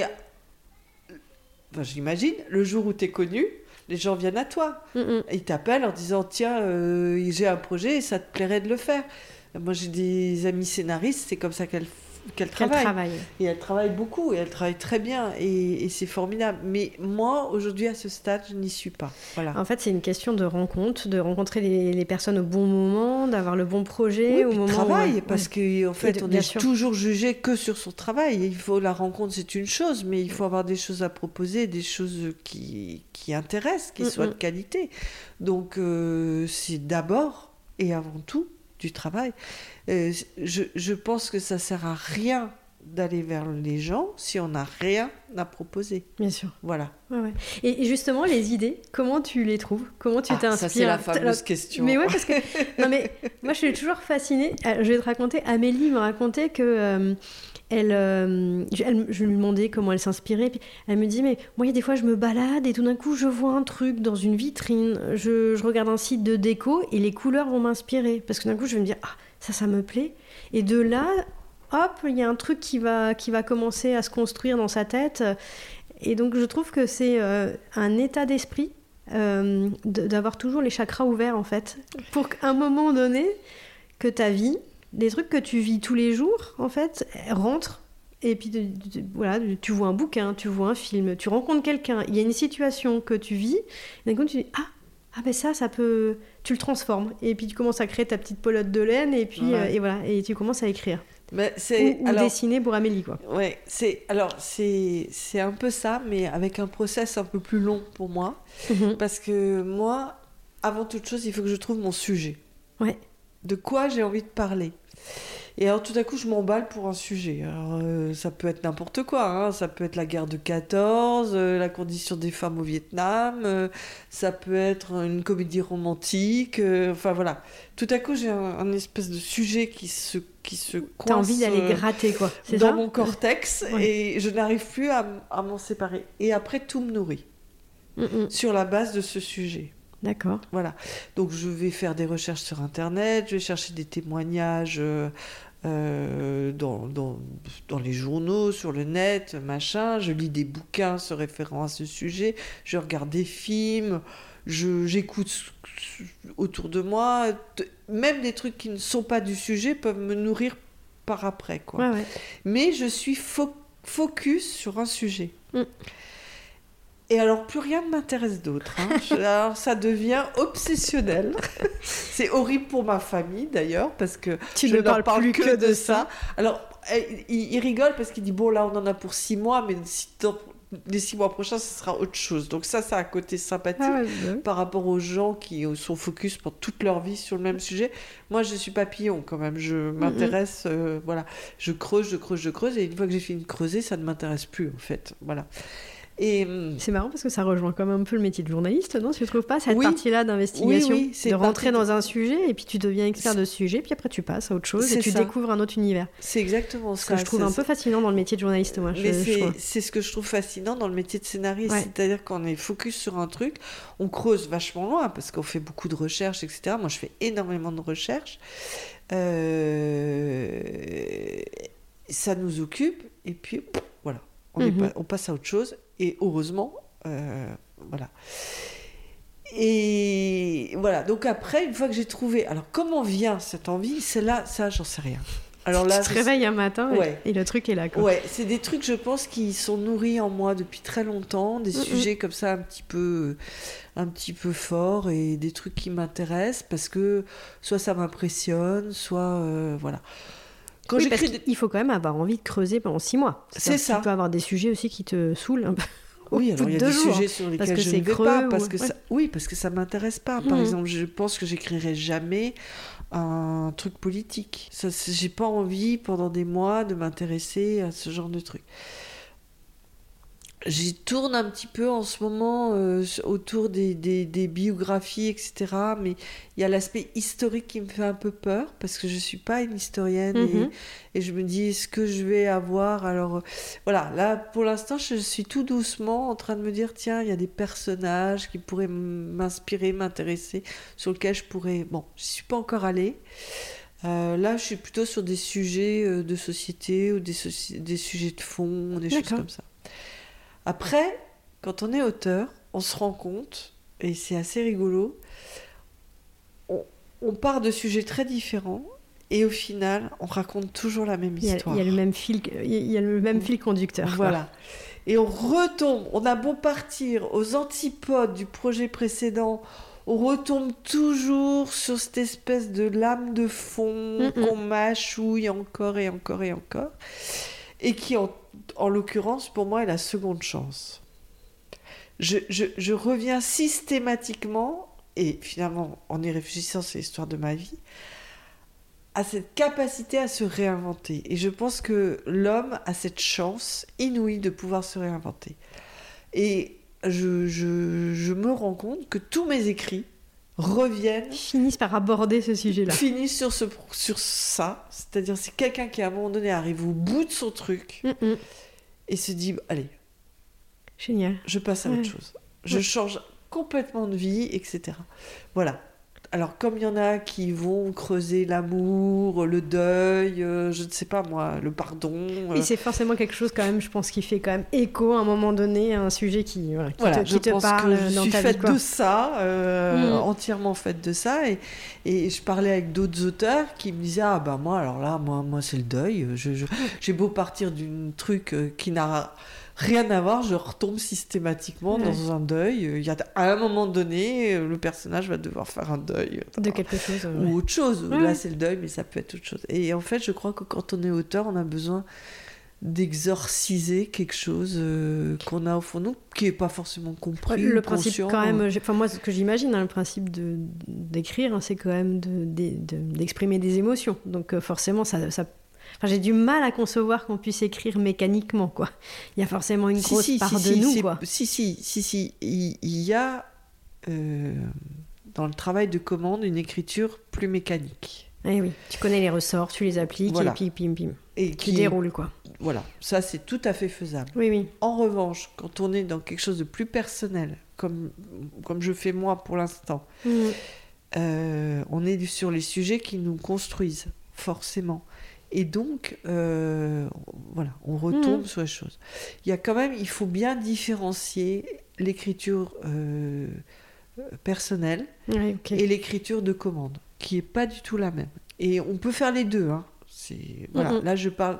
j'imagine, le jour où t'es connu, les gens viennent à toi. Ils t'appellent en disant tiens, j'ai un projet et ça te plairait de le faire. Moi j'ai des amis scénaristes, c'est comme ça qu'elle travaille. Et elle travaille beaucoup, et elle travaille très bien, et c'est formidable. Mais moi, aujourd'hui, à ce stade, je n'y suis pas. Voilà. En fait, c'est une question de rencontre, de rencontrer les personnes au bon moment, d'avoir le bon projet au moment travail, parce qu'en fait, on est toujours jugé que sur son travail. Il faut la rencontre, c'est une chose, mais il faut avoir des choses à proposer, des choses qui intéressent, qui soient de qualité. Donc, c'est d'abord et avant tout du travail. Je pense que ça sert à rien d'aller vers les gens si on n'a rien à proposer. Bien sûr. Voilà. Ouais. Et justement, les idées, comment tu les trouves? Comment tu t'inspires? Ça, c'est la fameuse question. Mais ouais, parce que... Non, mais moi, je suis toujours fascinée. Je vais te raconter, Amélie me racontait que... je lui demandais comment elle s'inspirait, puis elle me dit mais moi il y a des fois je me balade et tout d'un coup je vois un truc dans une vitrine, je regarde un site de déco et les couleurs vont m'inspirer parce que d'un coup je vais me dire ça me plaît, et de là hop il y a un truc qui va commencer à se construire dans sa tête, et donc je trouve que c'est un état d'esprit d'avoir toujours les chakras ouverts en fait, pour qu'à un moment donné que ta vie, des trucs que tu vis tous les jours, en fait, rentrent. Et puis, voilà, tu vois un bouquin, tu vois un film, tu rencontres quelqu'un, il y a une situation que tu vis, et d'un coup, tu dis ben ça peut... Tu le transformes. Et puis, tu commences à créer ta petite pelote de laine, et puis, et voilà, et tu commences à écrire. Mais ou dessiner pour Amélie, quoi. Ouais, c'est un peu ça, mais avec un process un peu plus long pour moi. Parce que moi, avant toute chose, il faut que je trouve mon sujet. Ouais. De quoi j'ai envie de parler. Et alors tout à coup je m'emballe pour un sujet. Alors ça peut être n'importe quoi, hein. Ça peut être la guerre de 14, la condition des femmes au Vietnam, ça peut être une comédie romantique, enfin voilà. Tout à coup j'ai un espèce de sujet qui se coince. T'as envie d'aller gratter, quoi. C'est dans ça mon cortex, et je n'arrive plus à m'en séparer. Et après tout me nourrit sur la base de ce sujet. D'accord. Voilà. Donc je vais faire des recherches sur Internet, je vais chercher des témoignages dans les journaux, sur le net, machin. Je lis des bouquins se référant à ce sujet, je regarde des films, j'écoute autour de moi. Même des trucs qui ne sont pas du sujet peuvent me nourrir par après, quoi. Ouais. Mais je suis focus sur un sujet. Et alors, plus rien ne m'intéresse d'autre. Hein. Alors, ça devient obsessionnel. C'est horrible pour ma famille, d'ailleurs, parce que je ne parle plus que de ça. Alors, il rigole parce qu'il dit, bon, là, on en a pour 6 mois, mais les 6 mois prochains, ce sera autre chose. Donc ça a un côté sympathique par rapport aux gens qui sont focus pour toute leur vie sur le même sujet. Moi, je suis papillon, quand même. Je m'intéresse, voilà. Je creuse, et une fois que j'ai fini de creuser, ça ne m'intéresse plus, en fait. Voilà. Et c'est marrant parce que ça rejoint quand même un peu le métier de journaliste, non? Tu ne trouves pas cette partie-là d'investigation, de rentrer dans un sujet et puis tu deviens expert de ce sujet, puis après tu passes à autre chose et tu découvres un autre univers. C'est exactement ça. Ce que je trouve un peu fascinant dans le métier de journaliste, moi. C'est ce que je trouve fascinant dans le métier de scénariste, c'est-à-dire qu'on est focus sur un truc, on creuse vachement loin parce qu'on fait beaucoup de recherches, etc. Moi, je fais énormément de recherches. Ça nous occupe et puis voilà. On passe à autre chose, et heureusement, voilà. Et voilà, donc après, une fois que j'ai trouvé... Alors, comment vient cette envie? C'est là, ça, j'en sais rien. Alors là, tu te réveilles un matin et le truc est là, quoi. Ouais, c'est des trucs, je pense, qui sont nourris en moi depuis très longtemps, des sujets comme ça un petit peu forts, et des trucs qui m'intéressent, parce que soit ça m'impressionne, soit... voilà. Quand parce qu'il faut quand même avoir envie de creuser pendant 6 mois. C'est ça. Tu peux avoir des sujets aussi qui te saoulent un peu. Oui, alors il y a des sujets sur lesquels je ne vais pas, parce que ça m'intéresse pas. Par exemple, je pense que j'écrirai jamais un truc politique. J'ai pas envie pendant des mois de m'intéresser à ce genre de truc. J'y tourne un petit peu en ce moment autour des biographies, etc. Mais il y a l'aspect historique qui me fait un peu peur parce que je ne suis pas une historienne et je me dis, est-ce que je vais avoir... Alors voilà, là pour l'instant, je suis tout doucement en train de me dire, tiens, il y a des personnages qui pourraient m'inspirer, m'intéresser, sur lesquels je pourrais... Bon, je ne suis pas encore allée. Là, je suis plutôt sur des sujets de société ou des sujets de fond, des choses comme ça. Après, quand on est auteur, on se rend compte, et c'est assez rigolo, on part de sujets très différents, et au final, on raconte toujours la même histoire. Il y a le même fil conducteur. Voilà. Quoi. Et on retombe, on a beau partir aux antipodes du projet précédent, on retombe toujours sur cette espèce de lame de fond qu'on mâchouille encore et encore et encore, et qui, en l'occurrence, pour moi, est la seconde chance. Je reviens systématiquement, et finalement, en y réfléchissant, c'est l'histoire de ma vie, à cette capacité à se réinventer. Et je pense que l'homme a cette chance inouïe de pouvoir se réinventer. Et je me rends compte que tous mes écrits finissent par aborder ce sujet-là. Finissent sur ça. C'est-à-dire, c'est quelqu'un qui, à un moment donné, arrive au bout de son truc et se dit, allez, génial, je passe à autre chose. Je change complètement de vie, etc. Voilà. Alors, comme il y en a qui vont creuser l'amour, le deuil, je ne sais pas moi, le pardon... Et c'est forcément quelque chose quand même, je pense, qui fait quand même écho à un moment donné, à un sujet qui te parle dans ta vie. Je suis faite de ça, entièrement faite de ça. Et je parlais avec d'autres auteurs qui me disaient, ah ben moi, alors là, moi c'est le deuil. J'ai beau partir d'un truc qui n'a... rien à voir, je retombe systématiquement dans un deuil. Il y a, à un moment donné, le personnage va devoir faire un deuil. De quelque chose. Ou autre chose. Là, c'est le deuil, mais ça peut être autre chose. Et en fait, je crois que quand on est auteur, on a besoin d'exorciser quelque chose qu'on a au fond de nous, qui n'est pas forcément compris. Le principe, quand même, moi, ce que j'imagine, le principe d'écrire, c'est quand même d'exprimer des émotions. Donc, forcément, ça j'ai du mal à concevoir qu'on puisse écrire mécaniquement, quoi. Il y a forcément une grosse part de nous, quoi. Il y a dans le travail de commande une écriture plus mécanique. Eh oui, tu connais les ressorts, tu les appliques et puis pim. Et tu déroules, quoi. Voilà, ça c'est tout à fait faisable. Oui. En revanche, quand on est dans quelque chose de plus personnel, comme je fais moi pour l'instant, on est sur les sujets qui nous construisent, forcément. Et donc, on retombe sur les choses. Il faut bien différencier l'écriture personnelle et l'écriture de commande, qui n'est pas du tout la même. Et on peut faire les deux. Hein. Là, je parle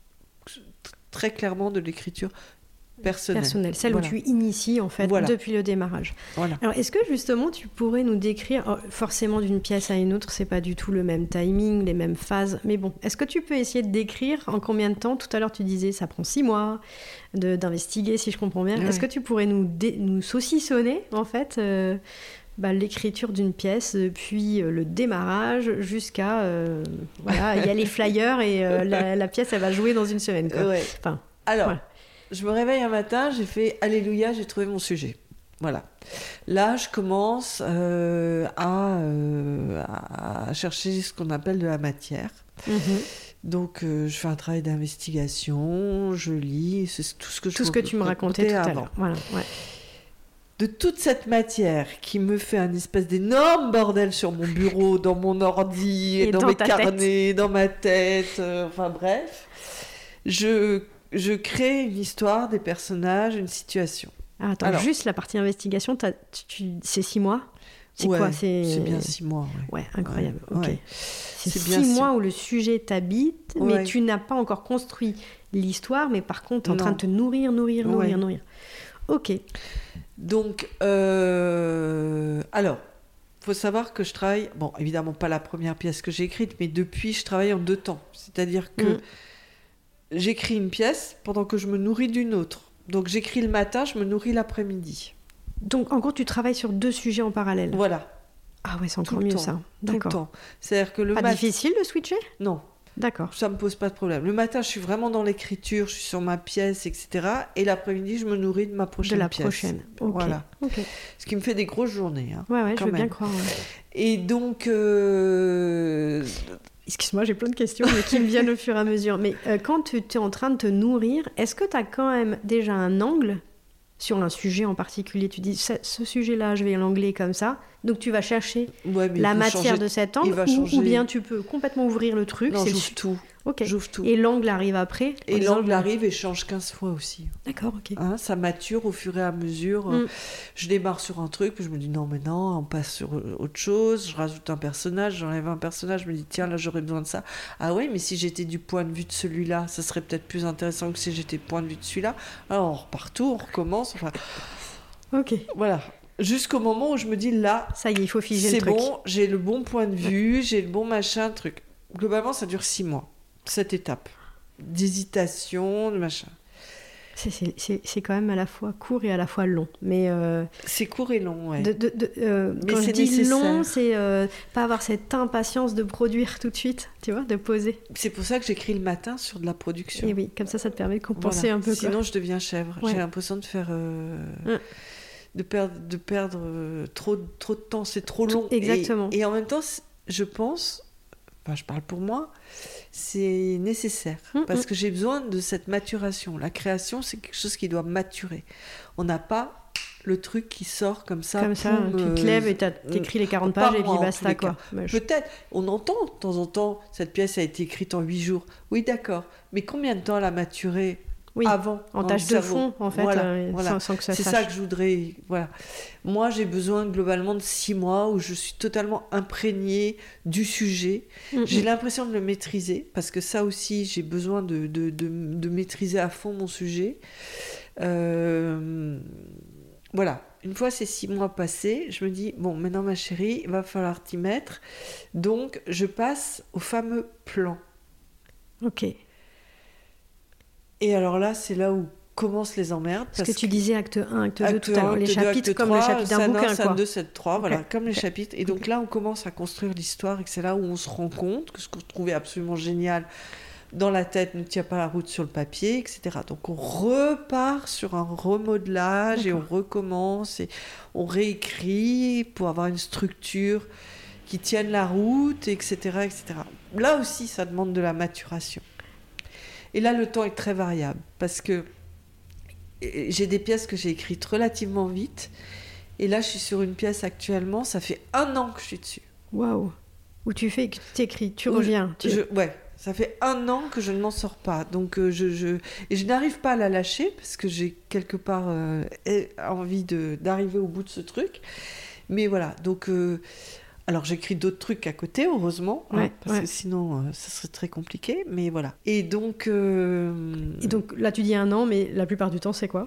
très clairement de l'écriture personnelle. Celle où tu inities, en fait, depuis le démarrage. Voilà. Alors, est-ce que, justement, tu pourrais nous décrire... forcément, d'une pièce à une autre, c'est pas du tout le même timing, les mêmes phases. Mais bon, est-ce que tu peux essayer de décrire en combien de temps? Tout à l'heure, tu disais, ça prend 6 mois d'investiguer, si je comprends bien. Est-ce que tu pourrais nous saucissonner, en fait, l'écriture d'une pièce depuis le démarrage jusqu'à... il y a les flyers et la pièce, elle va jouer dans une semaine, quoi. Ouais. Alors... Je me réveille un matin, j'ai fait Alléluia, j'ai trouvé mon sujet. Voilà. Là, je commence à chercher ce qu'on appelle de la matière. Donc, je fais un travail d'investigation, je lis, c'est tout ce que tu me racontais tout à l'heure. Voilà, de toute cette matière qui me fait un espèce d'énorme bordel sur mon bureau, dans mon ordi, et dans mes carnets, dans ma tête, enfin bref, je crée une histoire, des personnages, une situation. Attends, alors, juste la partie investigation, c'est 6 mois? C'est quoi? C'est bien 6 mois. Ouais, incroyable. Ouais, ok. Ouais. C'est 6 mois où le sujet t'habite, mais tu n'as pas encore construit l'histoire, mais par contre, tu es en train de te nourrir. Ok. Donc, alors, faut savoir que je travaille... Bon, évidemment, pas la première pièce que j'ai écrite, mais depuis, je travaille en 2 temps. C'est-à-dire que j'écris une pièce pendant que je me nourris d'une autre. Donc j'écris le matin, je me nourris l'après-midi. Donc en gros, tu travailles sur 2 sujets en parallèle. Voilà. Ah ouais, c'est encore mieux ça. D'accord. Tout le temps. C'est-à-dire que difficile de switcher? Non. D'accord. Ça me pose pas de problème. Le matin, je suis vraiment dans l'écriture, je suis sur ma pièce, etc. Et l'après-midi, je me nourris de ma prochaine pièce. De la prochaine. Okay. Voilà. Ok. Ce qui me fait des grosses journées. Hein, ouais, quand je veux même. bien croire. Ouais. Et donc... Excuse-moi, j'ai plein de questions mais qui me viennent au fur et à mesure. Mais quand tu es en train de te nourrir, est-ce que tu as quand même déjà un angle sur un sujet en particulier? Tu dis, ce sujet-là, je vais l'angler comme ça. Donc tu vas chercher la matière de cet angle ou bien tu peux complètement ouvrir le truc. Non, j'ouvre tout. Okay. J'ouvre tout. Et l'angle arrive après? Et l'angle arrive et change 15 fois aussi. D'accord, ok. Hein, ça mature au fur et à mesure. Je démarre sur un truc, puis je me dis non, mais non, on passe sur autre chose. Je rajoute un personnage, j'enlève un personnage, je me dis tiens, là j'aurais besoin de ça. Ah ouais, mais si j'étais du point de vue de celui-là, ça serait peut-être plus intéressant que si j'étais du point de vue de celui-là. Alors on repart tout, on recommence. Enfin, ok. Voilà. Jusqu'au moment où je me dis là, ça y est, il faut figer le truc. C'est bon, j'ai le bon point de vue, j'ai le bon machin, truc. Globalement, ça dure 6 mois, cette étape d'hésitation, de machin. C'est quand même à la fois court et à la fois long. Mais c'est court et long, ouais. Quand je dis long, c'est pas avoir cette impatience de produire tout de suite, tu vois, de poser. C'est pour ça que j'écris le matin sur de la production. Et oui, comme ça te permet de compenser un peu. Sinon, je deviens chèvre. Ouais. J'ai l'impression de faire... de perdre trop de temps, c'est trop long. Exactement. Et en même temps, je pense, je parle pour moi, c'est nécessaire parce que j'ai besoin de cette maturation. La création, c'est quelque chose qui doit maturer. On n'a pas le truc qui sort comme ça. Comme ça, tu te lèves et t'écris les 40 pages et puis basta, quoi. Peut-être, on entend de temps en temps, cette pièce a été écrite en 8 jours. Oui, d'accord. Mais combien de temps elle a maturé avant, en tâche de fond, en fait, voilà. Sans que ça c'est ça que je voudrais. Voilà. Moi, j'ai besoin globalement de 6 mois où je suis totalement imprégnée du sujet. J'ai l'impression de le maîtriser, parce que ça aussi, j'ai besoin de maîtriser à fond mon sujet. Voilà. Une fois ces 6 mois passés, je me dis, bon, maintenant, ma chérie, il va falloir t'y mettre. Donc, je passe au fameux plan. Ok. Et alors là, c'est là où commencent les emmerdes. Parce que tu disais acte 1, acte 2 tout à l'heure, les chapitres comme le chapitre d'un bouquin, quoi. 2, 7, 3, voilà, comme les chapitres. Et donc là, on commence à construire l'histoire et c'est là où on se rend compte que ce qu'on trouvait absolument génial dans la tête ne tient pas la route sur le papier, etc. Donc on repart sur un remodelage et on recommence et on réécrit pour avoir une structure qui tienne la route, etc., etc. Là aussi, ça demande de la maturation. Et là, le temps est très variable parce que j'ai des pièces que j'ai écrites relativement vite. Et là, je suis sur une pièce actuellement, ça fait 1 an que je suis dessus. Waouh! Où tu fais, tu écris, tu reviens. Ouais, ça fait 1 an que je ne m'en sors pas. Donc, et je n'arrive pas à la lâcher parce que j'ai quelque part envie d'arriver au bout de ce truc. Mais voilà, donc... alors, j'écris d'autres trucs à côté, heureusement, parce que sinon, ça serait très compliqué, mais voilà. Et donc... Et donc, là, tu dis 1 an, mais la plupart du temps, c'est quoi ?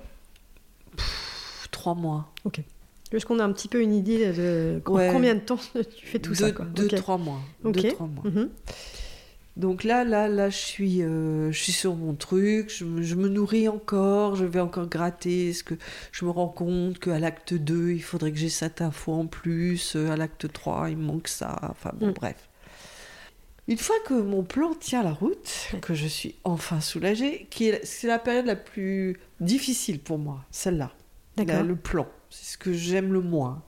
3 mois. Ok. Juste qu'on a un petit peu une idée de combien de temps tu fais tout ça, quoi. 2-3 mois. Okay. 2-3 mois. Donc là, je suis sur mon truc, je me nourris encore, je vais encore gratter, parce que je me rends compte qu'à l'acte 2, il faudrait que j'ai cette info en plus, à l'acte 3, il me manque ça, enfin bon, bref. Une fois que mon plan tient la route, que je suis enfin soulagée, c'est la période la plus difficile pour moi, celle-là. D'accord. Le plan, c'est ce que j'aime le moins.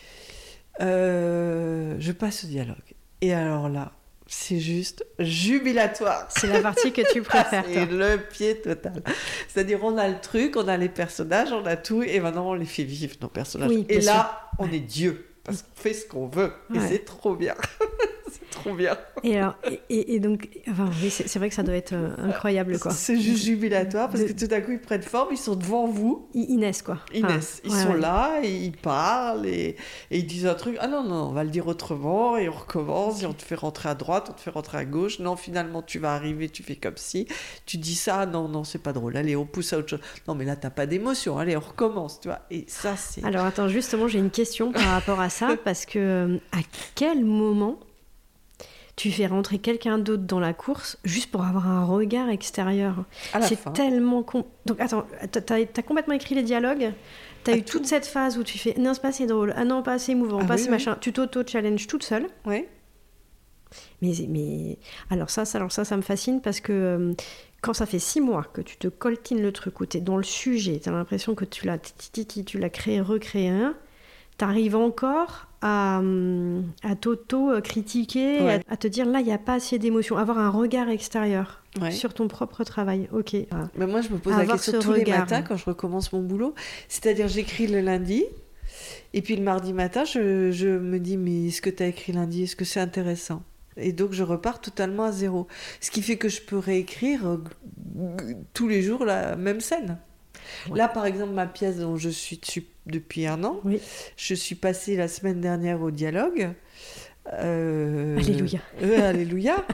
Je passe au dialogue. Et alors là, c'est juste jubilatoire. C'est la partie que tu préfères, c'est le pied total. C'est-à-dire, on a le truc, on a les personnages, on a tout, et maintenant, on les fait vivre, nos personnages. Oui, et là, on est Dieu, parce qu'on fait ce qu'on veut. Et c'est trop bien. C'est trop bien. Et alors, et donc, enfin, oui, c'est vrai que ça doit être incroyable, quoi. C'est juste jubilatoire, parce que tout d'un coup, ils prennent forme, ils sont devant vous. Ils naissent, quoi. Ils naissent. Ils sont là, et ils parlent, et ils disent un truc. Ah non, on va le dire autrement, et on recommence, et on te fait rentrer à droite, on te fait rentrer à gauche. Non, finalement, tu vas arriver, tu fais comme si. Tu dis ça, non, c'est pas drôle. Allez, on pousse à autre chose. Non, mais là, t'as pas d'émotion. Allez, on recommence, tu vois. Et ça, c'est... Alors, attends, justement, j'ai une question par rapport à ça, parce que à quel moment tu fais rentrer quelqu'un d'autre dans la course juste pour avoir un regard extérieur? C'est fin. Tellement... Donc, attends, t'as complètement écrit les dialogues? T'as eu toute cette phase où tu fais « Non, c'est pas assez drôle. Ah non, pas assez émouvant. Pas assez machin. » Tu t'auto-challenges toute seule. Oui. Mais alors ça me fascine parce que quand ça fait 6 mois que tu te coltines le truc, où tu es dans le sujet, tu as l'impression que tu l'as créé, recréé un, tu arrives encore à t'auto-critiquer, Ouais. à te dire là, il n'y a pas assez d'émotion, avoir un regard extérieur Ouais. sur ton propre travail. Ok. Mais moi, je me pose la Avoir question ce tous les regard. matins quand je recommence mon boulot. C'est-à-dire, j'écris le lundi, et puis le mardi matin, je me dis, mais ce que tu as écrit lundi, est-ce que c'est intéressant? Et donc, je repars totalement à zéro. Ce qui fait que je peux réécrire tous les jours la même scène. Ouais. Là, par exemple, ma pièce dont je suis dessus depuis 1 an, Oui. je suis passée la semaine dernière au dialogue. Alléluia. Alléluia.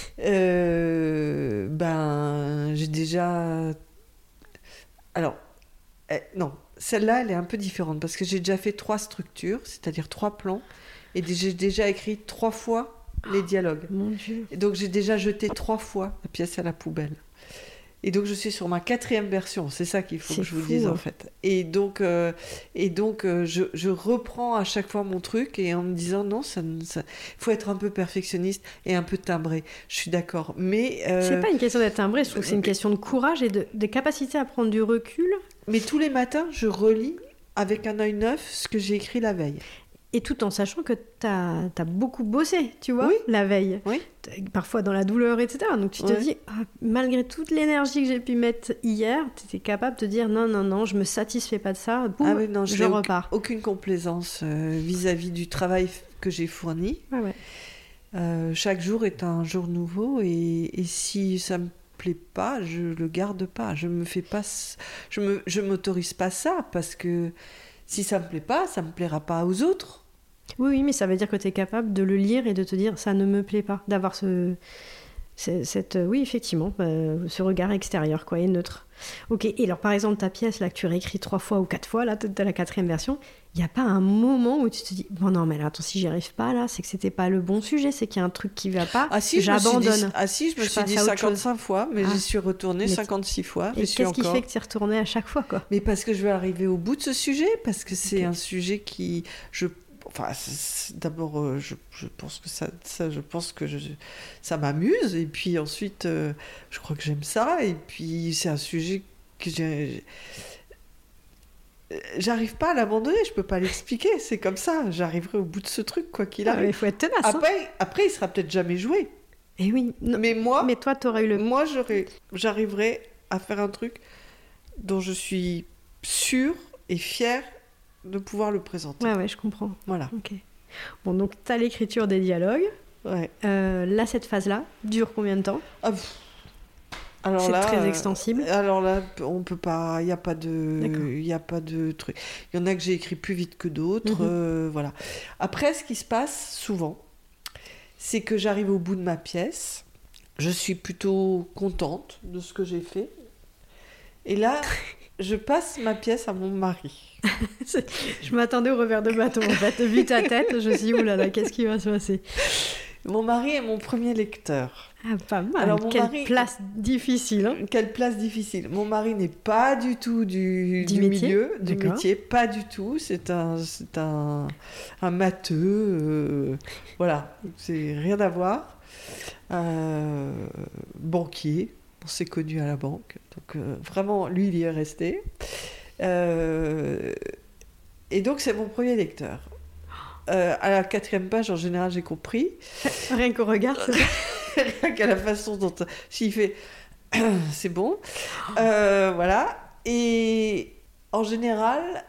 J'ai déjà... Alors, non, celle-là, elle est un peu différente parce que j'ai déjà fait 3 structures, c'est-à-dire 3 plans, et j'ai déjà écrit 3 fois les dialogues. Mon Dieu. Et donc, j'ai déjà jeté 3 fois la pièce à la poubelle. Et donc, je suis sur ma 4e version. C'est ça qu'il faut C'est que je vous fou, dise, hein. en fait. Et donc, je reprends à chaque fois mon truc et en me disant, non, faut être un peu perfectionniste et un peu timbré. Je suis d'accord. Mais, C'est pas une question d'être timbré, je trouve que c'est une question de courage et de capacité à prendre du recul. mais tous les matins, je relis avec un œil neuf ce que j'ai écrit la veille. Et tout en sachant que t'as beaucoup bossé, tu vois, Oui. la veille. Oui. Parfois dans la douleur, etc. Donc tu te Ouais. dis, malgré toute l'énergie que j'ai pu mettre hier, tu étais capable de dire non, je me satisfais pas de ça, boum, Ah oui, non, je repars. aucune complaisance vis-à-vis du travail que j'ai fourni. Ouais. Chaque jour est un jour nouveau et si ça me plaît pas, je le garde pas. Je m'autorise pas ça parce que si ça me plaît pas, ça me plaira pas aux autres. Oui, mais ça veut dire que tu es capable de le lire et de te dire ça ne me plaît pas, d'avoir oui, effectivement, ce regard extérieur, quoi, et neutre. Ok, et alors par exemple, ta pièce là que tu réécris 3 fois ou 4 fois, là, t'as la 4e version, il n'y a pas un moment où tu te dis, bon non, mais là, attends, si j'y arrive pas, là, c'est que c'était pas le bon sujet, c'est qu'il y a un truc qui va pas, j'abandonne. Je me suis passe dit à autre 55 fois, mais j'y suis retournée Mais 56 fois. Et qu'est-ce qui fait que tu es retourné à chaque fois, quoi? Mais parce que je vais arriver au bout de ce sujet, parce que c'est Ok. un sujet qui... D'abord, je pense que ça m'amuse, et puis ensuite, je crois que j'aime ça, et puis c'est un sujet que j'arrive pas à l'abandonner, je peux pas l'expliquer, c'est comme ça, j'arriverai au bout de ce truc, quoi qu'il arrive. Il faut être tenace. Hein. Après, il sera peut-être jamais joué. Et oui, non, Mais mais toi, t'aurais eu le... moi, j'arriverai à faire un truc dont je suis sûre et fière de pouvoir le présenter. Ouais, je comprends. Voilà. Ok. Bon, donc t'as l'écriture des dialogues. Ouais. Là, cette phase-là dure combien de temps? Alors c'est là, très extensible. Alors là, on peut pas. Il n'y a pas de. D'accord. Il y a pas de truc. Il y en a que j'ai écrit plus vite que d'autres. Voilà. Après, ce qui se passe souvent, c'est que j'arrive au bout de ma pièce. Je suis plutôt contente de ce que j'ai fait. Et là, je passe ma pièce à mon mari. Je m'attendais au revers de bateau, en fait. Vu ta tête, je me suis dit, oulala, qu'est-ce qui va se passer? Mon mari est mon premier lecteur. Ah, pas mal. Alors, mon Quelle mari- place difficile. Hein. Quelle place difficile. Mon mari n'est pas du tout du métier milieu, du D'accord. métier, pas du tout. C'est un matheux. Voilà, c'est rien à voir. Banquier, on s'est connus à la banque. Donc vraiment, lui, il y est resté. Et donc, c'est mon premier lecteur. À la 4e page, en général, j'ai compris. Rien qu'au regard, c'est Rien qu'à la façon dont... S'il fait... c'est bon. Voilà. Et en général,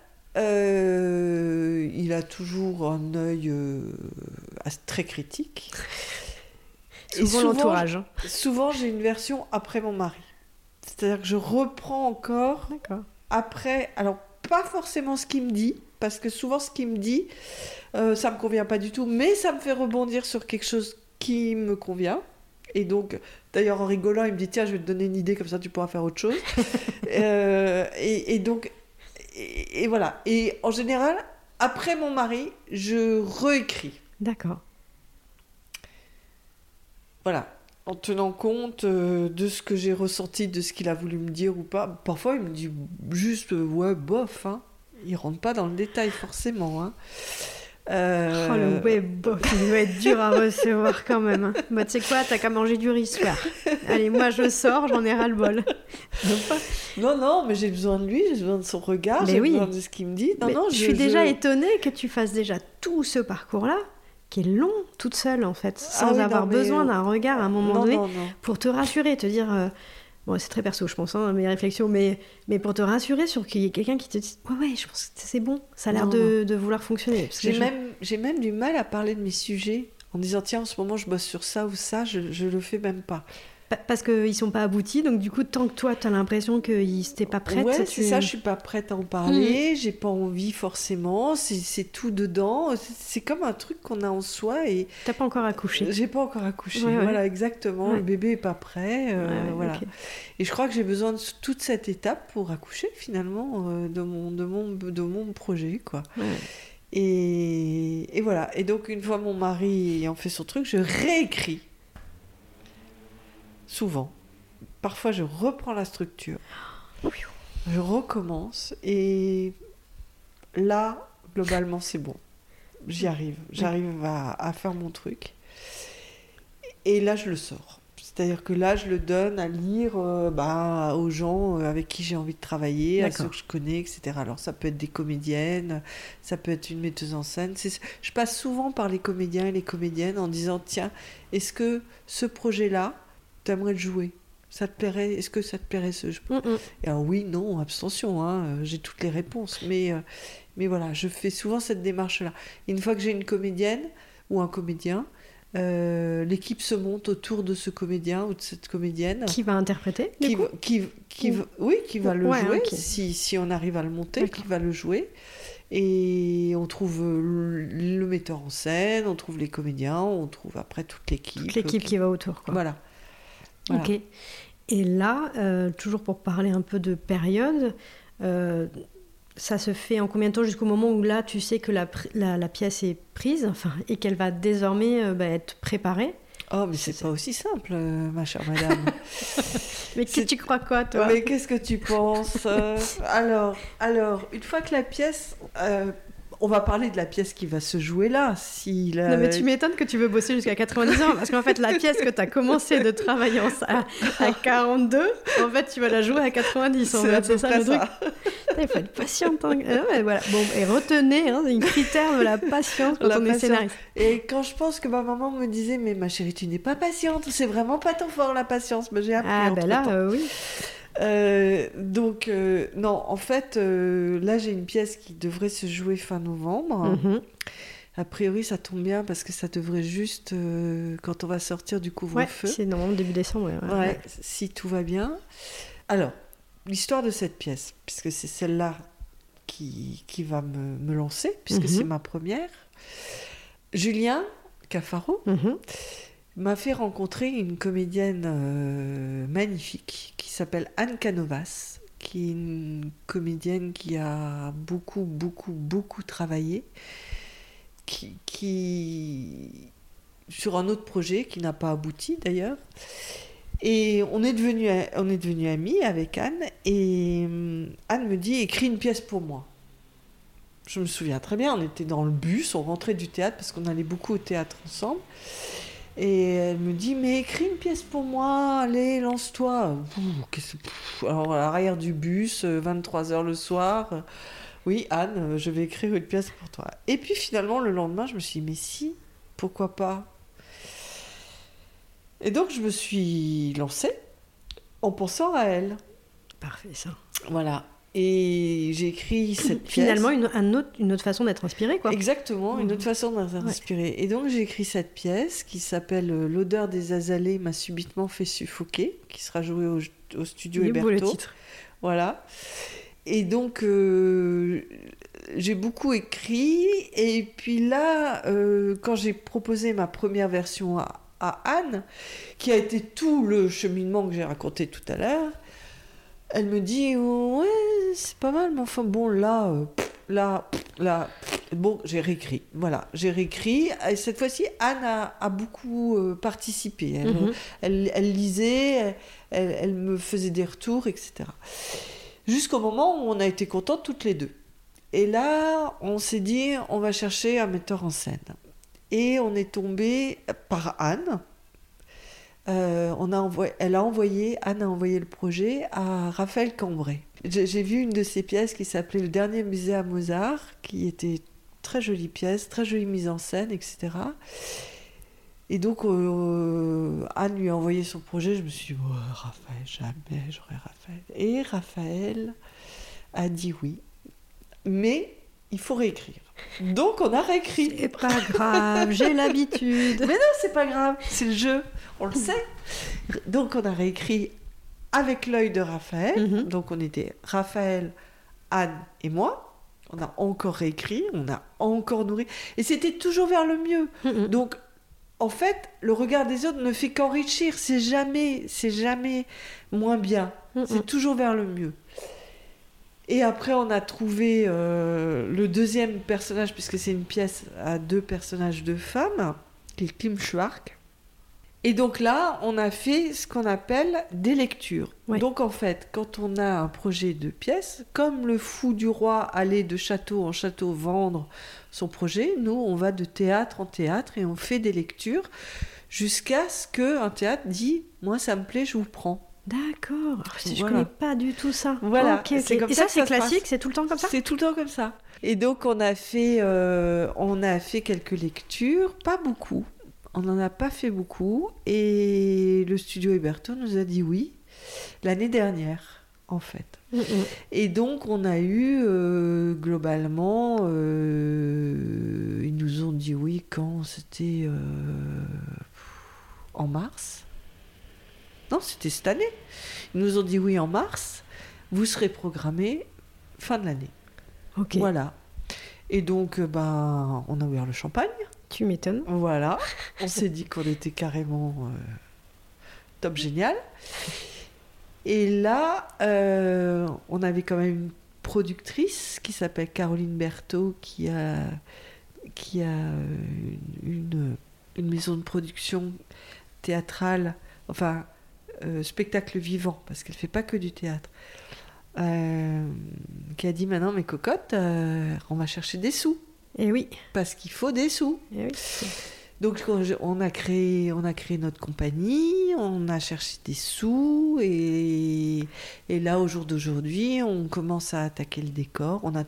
il a toujours un œil très critique. Et souvent l'entourage. Hein. Souvent, j'ai une version après mon mari. C'est-à-dire que je reprends encore D'accord. après... Alors, pas forcément ce qu'il me dit, parce que souvent, ce qu'il me dit, ça me convient pas du tout, mais ça me fait rebondir sur quelque chose qui me convient. Et donc, d'ailleurs, en rigolant, il me dit, tiens, je vais te donner une idée, comme ça, tu pourras faire autre chose. Donc, voilà. Et en général, après mon mari, je réécris. D'accord. Voilà. En tenant compte de ce que j'ai ressenti, de ce qu'il a voulu me dire ou pas. Parfois, il me dit juste, ouais, bof, hein. Il rentre pas dans le détail, forcément, hein. Oh, le web-bof, il doit être dur à recevoir quand même. Hein. Bah, tu sais quoi, t'as qu'à manger du riz ce soir. Allez, moi je sors, j'en ai ras-le-bol. Non, mais j'ai besoin de lui, j'ai besoin de son regard, Mais j'ai oui. besoin de ce qu'il me dit. Mais je suis déjà étonnée que tu fasses déjà tout ce parcours-là, qui est long, toute seule en fait, sans avoir besoin d'un regard à un moment donné, pour te rassurer, te dire... Bon, c'est très perso, je pense, hein, mes réflexions, mais pour te rassurer sur qu'il y ait quelqu'un qui te dise « Ouais, je pense que c'est bon, ça a l'air de vouloir fonctionner. » J'ai même du mal à parler de mes sujets en disant « Tiens, en ce moment, je bosse sur ça ou ça, je le fais même pas. » Parce qu'ils sont pas aboutis, donc du coup, tant que toi, tu as l'impression qu'ils n'étaient pas prêts... Ouais, c'est ça, je suis pas prête à en parler, j'ai pas envie forcément, c'est tout dedans, c'est comme un truc qu'on a en soi et... T'as pas encore accouché. J'ai pas encore accouché, voilà, exactement, le bébé est pas prêt, voilà. Okay. Et je crois que j'ai besoin de toute cette étape pour accoucher, finalement, de mon projet, quoi. Ouais. Et voilà, et donc une fois mon mari ayant fait son truc, je réécris. Souvent. Parfois, je reprends la structure. Je recommence. Et là, globalement, c'est bon. J'y arrive. J'arrive à faire mon truc. Et là, je le sors. C'est-à-dire que là, je le donne à lire aux gens avec qui j'ai envie de travailler, à ceux que je connais, etc. Alors, ça peut être des comédiennes, ça peut être une metteuse en scène. Je passe souvent par les comédiens et les comédiennes en disant, tiens, est-ce que ce projet-là, t'aimerais le jouer? Ça te plairait? Est-ce que ça te plairait ce jeu? Et alors oui, non, abstention, hein, j'ai toutes les réponses. Mais voilà, je fais souvent cette démarche-là. Une fois que j'ai une comédienne ou un comédien, l'équipe se monte autour de ce comédien ou de cette comédienne. Qui va interpréter qui va le jouer, okay. si on arrive à le monter, qui va le jouer. Et on trouve le metteur en scène, on trouve les comédiens, on trouve après toute l'équipe. Toute l'équipe qui va autour, quoi. Voilà. Ok. Et là, toujours pour parler un peu de période, ça se fait en combien de temps jusqu'au moment où là, tu sais que la pièce est prise, et qu'elle va désormais être préparée? Oh, mais c'est pas aussi simple, ma chère madame. Mais tu crois quoi, toi? Mais qu'est-ce que tu penses? Alors, une fois que la pièce... on va parler de la pièce qui va se jouer là. Non, mais tu m'étonnes que tu veux bosser jusqu'à 90 ans, parce qu'en fait, la pièce que tu as commencé de travailler à 42, en fait, tu vas la jouer à 90. C'est ça le truc. Il faut être patiente. Hein. Voilà. Bon, et retenez, c'est un critère de la patience quand on est scénariste. Et quand je pense que ma maman me disait, mais ma chérie, tu n'es pas patiente, c'est vraiment pas ton fort la patience. Mais j'ai appris oui. Non, en fait, là j'ai une pièce qui devrait se jouer fin novembre. A priori, ça tombe bien parce que ça devrait juste quand on va sortir du couvre-feu. Ouais, c'est normalement début décembre. Ouais, si tout va bien. Alors, l'histoire de cette pièce, puisque c'est celle-là qui va me lancer, puisque c'est ma première. Julien Cafaro m'a fait rencontrer une comédienne magnifique qui s'appelle Anne Canovas, qui est une comédienne qui a beaucoup, beaucoup, beaucoup travaillé, qui sur un autre projet qui n'a pas abouti d'ailleurs. Et on est devenus amis avec Anne, et Anne me dit « Écris une pièce pour moi ». Je me souviens très bien, on était dans le bus, on rentrait du théâtre parce qu'on allait beaucoup au théâtre ensemble. Et elle me dit, mais écris une pièce pour moi, allez, lance-toi. Alors, à l'arrière du bus, 23h le soir, oui, Anne, je vais écrire une pièce pour toi. Et puis finalement, le lendemain, je me suis dit, mais si, pourquoi pas? Et donc, je me suis lancée en pensant à elle. Parfait, ça. Voilà. Et j'ai écrit cette pièce. Finalement, une autre façon d'être inspirée, quoi. Exactement, une autre façon d'être inspirée. Et donc, j'ai écrit cette pièce qui s'appelle « L'odeur des azalées m'a subitement fait suffoquer », qui sera jouée au studio Héberto. Il beau le titre. Voilà. Et donc, j'ai beaucoup écrit. Et puis là, quand j'ai proposé ma première version à Anne, qui a été tout le cheminement que j'ai raconté tout à l'heure, elle me dit, ouais, c'est pas mal, mais enfin bon, bon, j'ai réécrit. Voilà, j'ai réécrit. Et cette fois-ci, Anne a beaucoup participé. Elle lisait, elle me faisait des retours, etc. Jusqu'au moment où on a été contentes toutes les deux. Et là, on s'est dit, on va chercher un metteur en scène. Et on est tombé par Anne. Anne a envoyé le projet à Raphaël Cambray. J'ai vu une de ses pièces qui s'appelait Le dernier musée à Mozart, qui était très jolie pièce, très jolie mise en scène, etc. Et donc, Anne lui a envoyé son projet. Je me suis dit, Raphaël, jamais j'aurai Raphaël. Et Raphaël a dit oui. Mais il faut réécrire. Donc, on a réécrit. C'est pas grave, j'ai l'habitude. Mais non, c'est pas grave, c'est le jeu, on le sait. Donc, on a réécrit avec l'œil de Raphaël. Donc, on était Raphaël, Anne et moi. On a encore réécrit, on a encore nourri. Et c'était toujours vers le mieux. Donc, en fait, le regard des autres ne fait qu'enrichir. C'est jamais moins bien. C'est toujours vers le mieux. Et après, on a trouvé le deuxième personnage, puisque c'est une pièce à 2 personnages de femmes, qui est Kim Schwark. Et donc là, on a fait ce qu'on appelle des lectures. Ouais. Donc en fait, quand on a un projet de pièce, comme le fou du roi allait de château en château vendre son projet, nous, on va de théâtre en théâtre et on fait des lectures jusqu'à ce qu'un théâtre dit « Moi, ça me plaît, je vous prends ». D'accord. Je connais pas du tout ça. Voilà. Okay. Et ça, c'est classique, c'est tout le temps comme ça ? C'est tout le temps comme ça. Et donc, on a fait quelques lectures, pas beaucoup. On n'en a pas fait beaucoup. Et le studio Héberto nous a dit oui l'année dernière, en fait. Et donc, on a eu, globalement, ils nous ont dit oui quand c'était en mars. Non, c'était cette année. Ils nous ont dit oui en mars. Vous serez programmés fin de l'année. Ok. Voilà. Et donc, on a ouvert le champagne. Tu m'étonnes. Voilà. On s'est dit qu'on était carrément top génial. Et là, on avait quand même une productrice qui s'appelle Caroline Berthaud, qui a une maison de production théâtrale, enfin spectacle vivant, parce qu'elle ne fait pas que du théâtre, qui a dit maintenant, mes cocottes, on va chercher des sous. Et oui. Parce qu'il faut des sous. Et oui. Donc on a créé notre compagnie, on a cherché des sous et là au jour d'aujourd'hui on commence à attaquer le décor. On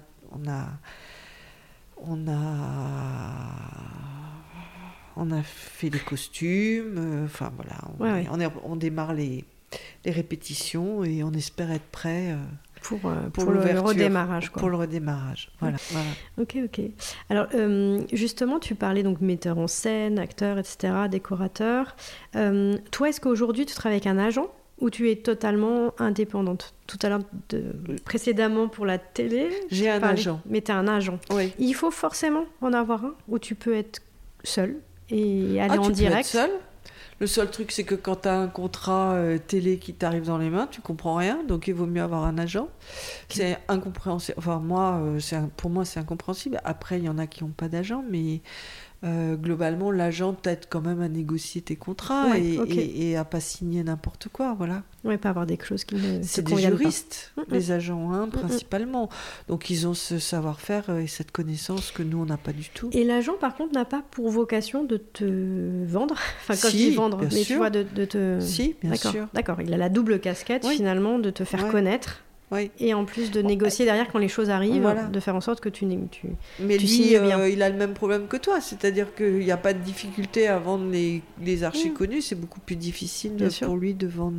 a fait les costumes, enfin voilà, on démarre les répétitions et on espère être prêt pour le redémarrage. Quoi. Pour le redémarrage, voilà. Ok. Alors, justement, tu parlais donc metteur en scène, acteur, etc., décorateur. Toi, est-ce qu'aujourd'hui, tu travailles avec un agent ou tu es totalement indépendante ? Tout à l'heure, précédemment pour la télé, j'ai un agent. Mais tu es un agent. Oui. Il faut forcément en avoir un ou tu peux être seule et aller en direct. Tu peux être seule. Le seul truc, c'est que quand tu as un contrat télé qui t'arrive dans les mains, tu comprends rien, donc il vaut mieux avoir un agent. C'est incompréhensible. Enfin, pour moi, c'est incompréhensible. Après, il y en a qui n'ont pas d'agent, mais globalement, l'agent t'aide quand même à négocier tes contrats et à pas signer n'importe quoi, voilà. Oui, pas avoir des clauses qui ne c'est des juristes, les agents, principalement. Donc, ils ont ce savoir-faire et cette connaissance que nous, on n'a pas du tout. Et l'agent, par contre, n'a pas pour vocation de te vendre. Enfin, quand si, je dis vendre, mais sûr. tu vois, de te... Si, bien sûr. D'accord, il a la double casquette, finalement, de te faire connaître. Oui. Et en plus de négocier derrière quand les choses arrivent, de faire en sorte que tu mais tu lui, signes bien. Il a le même problème que toi, c'est-à-dire qu'il n'y a pas de difficulté à vendre les archis connus, c'est beaucoup plus difficile pour lui de vendre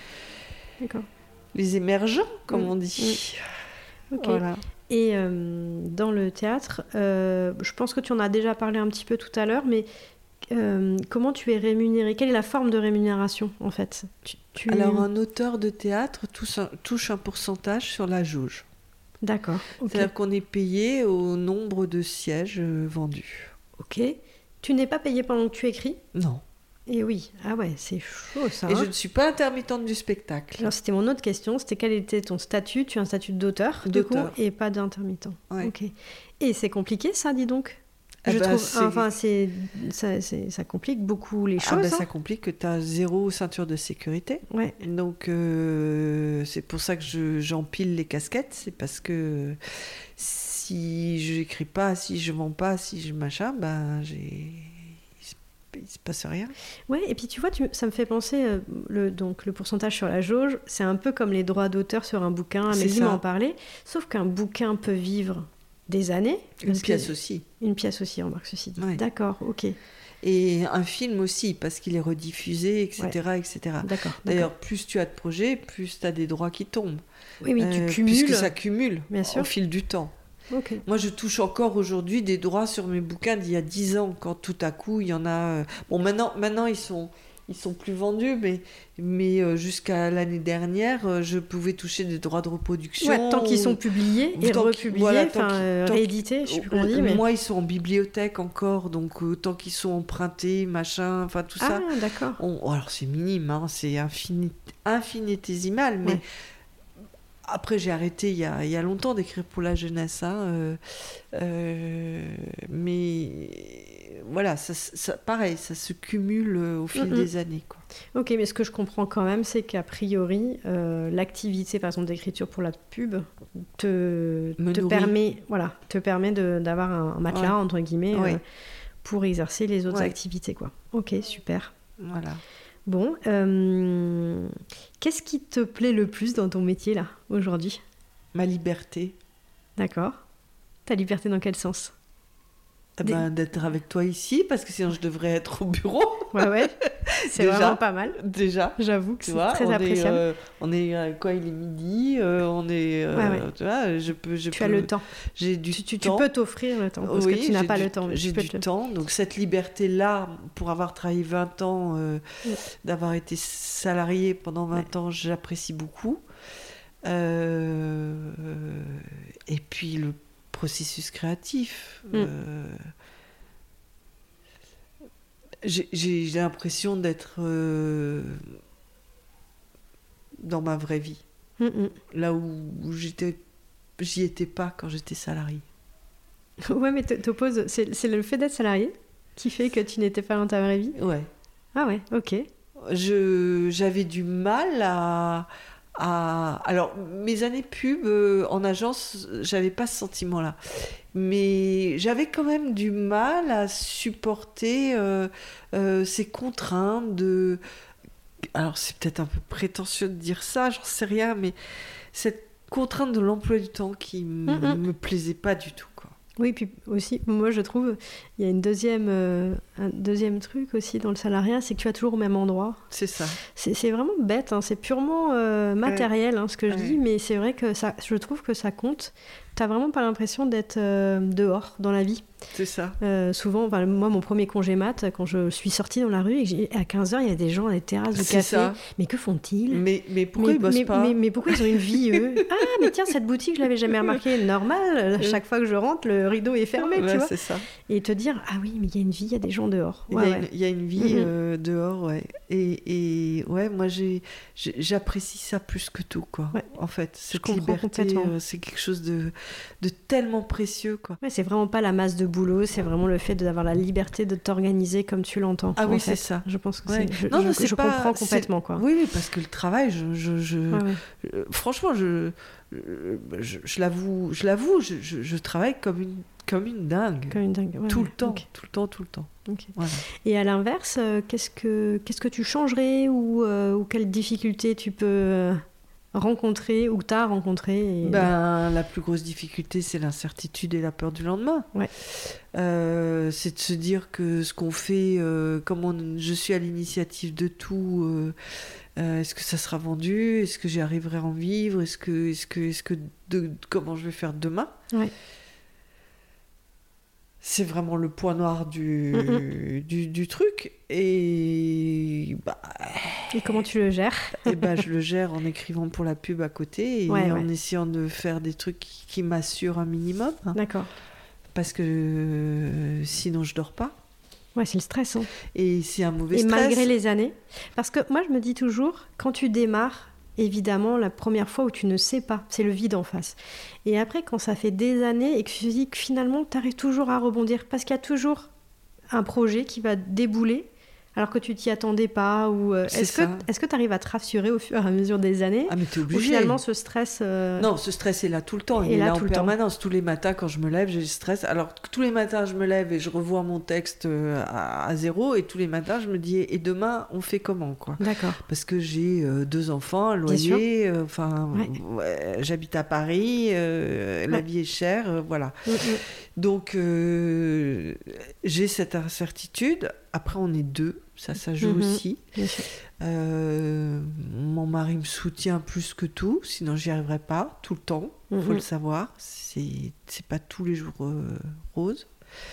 les émergents, comme on dit. Ok. Voilà. Et dans le théâtre, je pense que tu en as déjà parlé un petit peu tout à l'heure, mais comment tu es rémunéré ? Quelle est la forme de rémunération, en fait ? Alors, un auteur de théâtre touche un pourcentage sur la jauge. D'accord. Okay. C'est-à-dire qu'on est payé au nombre de sièges vendus. Ok. Tu n'es pas payé pendant que tu écris ? Non. Et oui. Ah ouais, c'est chaud, ça. Et je ne suis pas intermittente du spectacle. Alors, c'était mon autre question. C'était quel était ton statut ? Tu as un statut d'auteur, du coup, et pas d'intermittent. Ouais. Ok. Et c'est compliqué, ça, dis donc ? Ça complique beaucoup les choses. Ça complique que tu as 0 ceinture de sécurité. Ouais. Donc, c'est pour ça que j'empile les casquettes. C'est parce que si je n'écris pas, si je vends pas, si je machin, il se passe rien. Ouais, et puis tu vois, ça me fait penser, donc le pourcentage sur la jauge, c'est un peu comme les droits d'auteur sur un bouquin, Amélie m'en parlait, sauf qu'un bouquin peut vivre des années. Une pièce aussi. Une pièce aussi, remarque ceci dit. Ouais. D'accord, ok. Et un film aussi, parce qu'il est rediffusé, etc. etc. D'accord. D'ailleurs, plus tu as de projets, plus tu as des droits qui tombent. Oui, tu cumules. Puisque ça cumule au fil du temps. Okay. Moi, je touche encore aujourd'hui des droits sur mes bouquins d'il y a 10 ans, quand tout à coup, il y en a... Bon, maintenant ils sont plus vendus, mais jusqu'à l'année dernière, je pouvais toucher des droits de reproduction. Ouais, tant qu'ils sont publiés et republiés, réédités, je sais plus comment on dit. Mais... Moi, ils sont en bibliothèque encore, donc tant qu'ils sont empruntés, machin, enfin tout ça. Ah, d'accord. Alors, c'est minime, hein, c'est infinitésimal, mais... Ouais. Après, j'ai arrêté il y a longtemps d'écrire pour la jeunesse, hein, mais voilà, ça, pareil, ça se cumule au fil des années, quoi. Ok, mais ce que je comprends quand même, c'est qu'a priori, l'activité, par exemple, d'écriture pour la pub te permet d'avoir un matelas, entre guillemets, pour exercer les autres activités, quoi. Ok, super. Voilà. Bon, qu'est-ce qui te plaît le plus dans ton métier, là, aujourd'hui ? Ma liberté. D'accord. Ta liberté dans quel sens ? D'être avec toi ici, parce que sinon je devrais être au bureau. Ouais. C'est déjà, vraiment pas mal. Déjà. J'avoue que c'est très appréciable. On est quoi, il est midi, on est... Tu vois, tu as le temps. J'ai du temps. Tu peux t'offrir le temps, parce que tu n'as pas le temps. J'ai du temps, donc cette liberté-là, pour avoir travaillé 20 ans, d'avoir été salarié pendant 20 ans, j'apprécie beaucoup. Et puis le processus créatif. J'ai l'impression d'être dans ma vraie vie. Là où j'y étais pas quand j'étais salariée. Ouais, mais t'opposes, c'est le fait d'être salarié qui fait que tu n'étais pas dans ta vraie vie ? Ouais. Ah ouais, ok. J'avais du mal alors, mes années pub en agence, j'avais pas ce sentiment-là. Mais j'avais quand même du mal à supporter ces contraintes de... Alors, c'est peut-être un peu prétentieux de dire ça, j'en sais rien, mais cette contrainte de l'emploi du temps qui me plaisait pas du tout, quoi. Oui, puis aussi, moi je trouve, il y a un deuxième truc aussi dans le salariat, c'est que tu vas toujours au même endroit. C'est ça. C'est vraiment bête, hein, c'est purement matériel, hein, ce que je dis, mais c'est vrai que je trouve que ça compte. T'as vraiment pas l'impression d'être dehors dans la vie. C'est ça. Souvent, moi, mon premier congé mat, quand je suis sortie dans la rue, et à 15h, il y a des gens à des terrasses de café. Ça. Mais que font-ils ? Mais pourquoi ils bossent pas ? Mais pourquoi ils ont une vie, eux ? Ah, mais tiens, cette boutique, je l'avais jamais remarqué. Normal, chaque fois que je rentre, le rideau est fermé, tu vois. C'est ça. Et te dire, ah oui, mais il y a une vie, il y a des gens dehors. Il y a une vie dehors, ouais. Et ouais, moi, j'apprécie ça plus que tout, quoi. Ouais. En fait, cette liberté, c'est quelque chose de tellement précieux, quoi. Ouais, c'est vraiment pas la masse de boulot, c'est vraiment le fait d'avoir la liberté de t'organiser comme tu l'entends. Ah oui, c'est ça. Je pense que je comprends complètement, quoi. Oui, parce que le travail, franchement, je l'avoue, je travaille comme une dingue. Comme une dingue. Tout le temps. Okay. Voilà. Et à l'inverse, qu'est-ce que tu changerais ou quelles difficultés tu peux rencontrer ou t'as rencontré La plus grosse difficulté, c'est l'incertitude et la peur du lendemain. Ouais. C'est de se dire que ce qu'on fait, comme je suis à l'initiative de tout, est-ce que ça sera vendu ? Est-ce que j'y arriverai à en vivre ? Comment je vais faire demain ? Ouais. C'est vraiment le point noir du truc. Et comment tu le gères ? Je le gère en écrivant pour la pub à côté et en essayant de faire des trucs qui m'assurent un minimum. D'accord. Parce que sinon je dors pas. Ouais, c'est le stress. Hein. Et c'est un mauvais stress. Et malgré les années. Parce que moi, je me dis toujours, quand tu démarres, évidemment, la première fois où tu ne sais pas, c'est le vide en face. Et après, quand ça fait des années et que tu te dis que finalement, tu arrives toujours à rebondir, parce qu'il y a toujours un projet qui va débouler Alors que tu t'y attendais pas ou est-ce que tu arrives à te rassurer au fur et à mesure des années? Ah mais t'es obligé. Ou finalement ce stress Non, ce stress est là tout le temps, il est est là là en tout le temps. permanence. Tous les matins quand je me lève, j'ai le stress. Alors tous les matins je me lève et je revois mon texte à zéro, et tous les matins je me dis et demain on fait comment, quoi. D'accord. Parce que j'ai 2 enfants, un Bien sûr. loyer, Ouais. j'habite à Paris, la vie est chère, voilà. Donc j'ai cette incertitude. Après on est 2, ça joue aussi. Bien sûr. Mon mari me soutient plus que tout, sinon j'y arriverais pas tout le temps, faut le savoir. C'est pas tous les jours rose.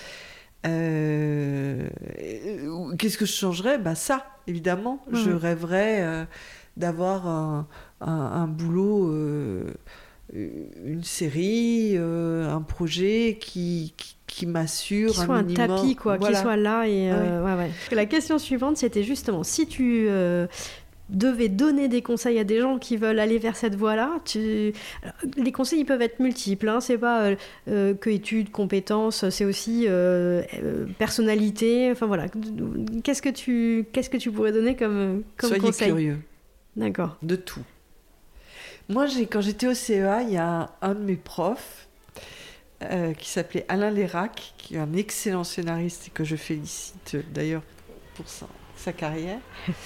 Qu'est-ce que je changerais? Ça, évidemment. Je rêverais d'avoir un boulot, une série, un projet qui m'assure Qu'il soit un minimum. tapis, quoi, Voilà. qu'il soit là. Et, Ouais. Parce que la question suivante, c'était justement, si tu devais donner des conseils à des gens qui veulent aller vers cette voie-là, les conseils, ils peuvent être multiples. Hein. C'est pas que études, compétences, c'est aussi personnalité. Enfin voilà. Qu'est-ce que tu pourrais donner comme Soyez conseil? curieux. D'accord. De tout. Moi, quand j'étais au CEA, il y a un de mes profs qui s'appelait Alain Lérac, qui est un excellent scénariste et que je félicite d'ailleurs pour sa carrière.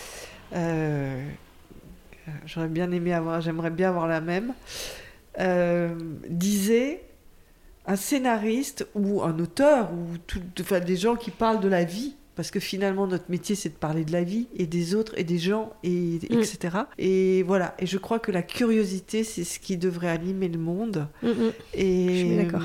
J'aimerais bien avoir la même. Disait un scénariste ou un auteur ou des gens qui parlent de la vie. Parce que finalement, notre métier, c'est de parler de la vie et des autres et des gens, etc. Et voilà. Et je crois que la curiosité, c'est ce qui devrait animer le monde. Et, je suis d'accord.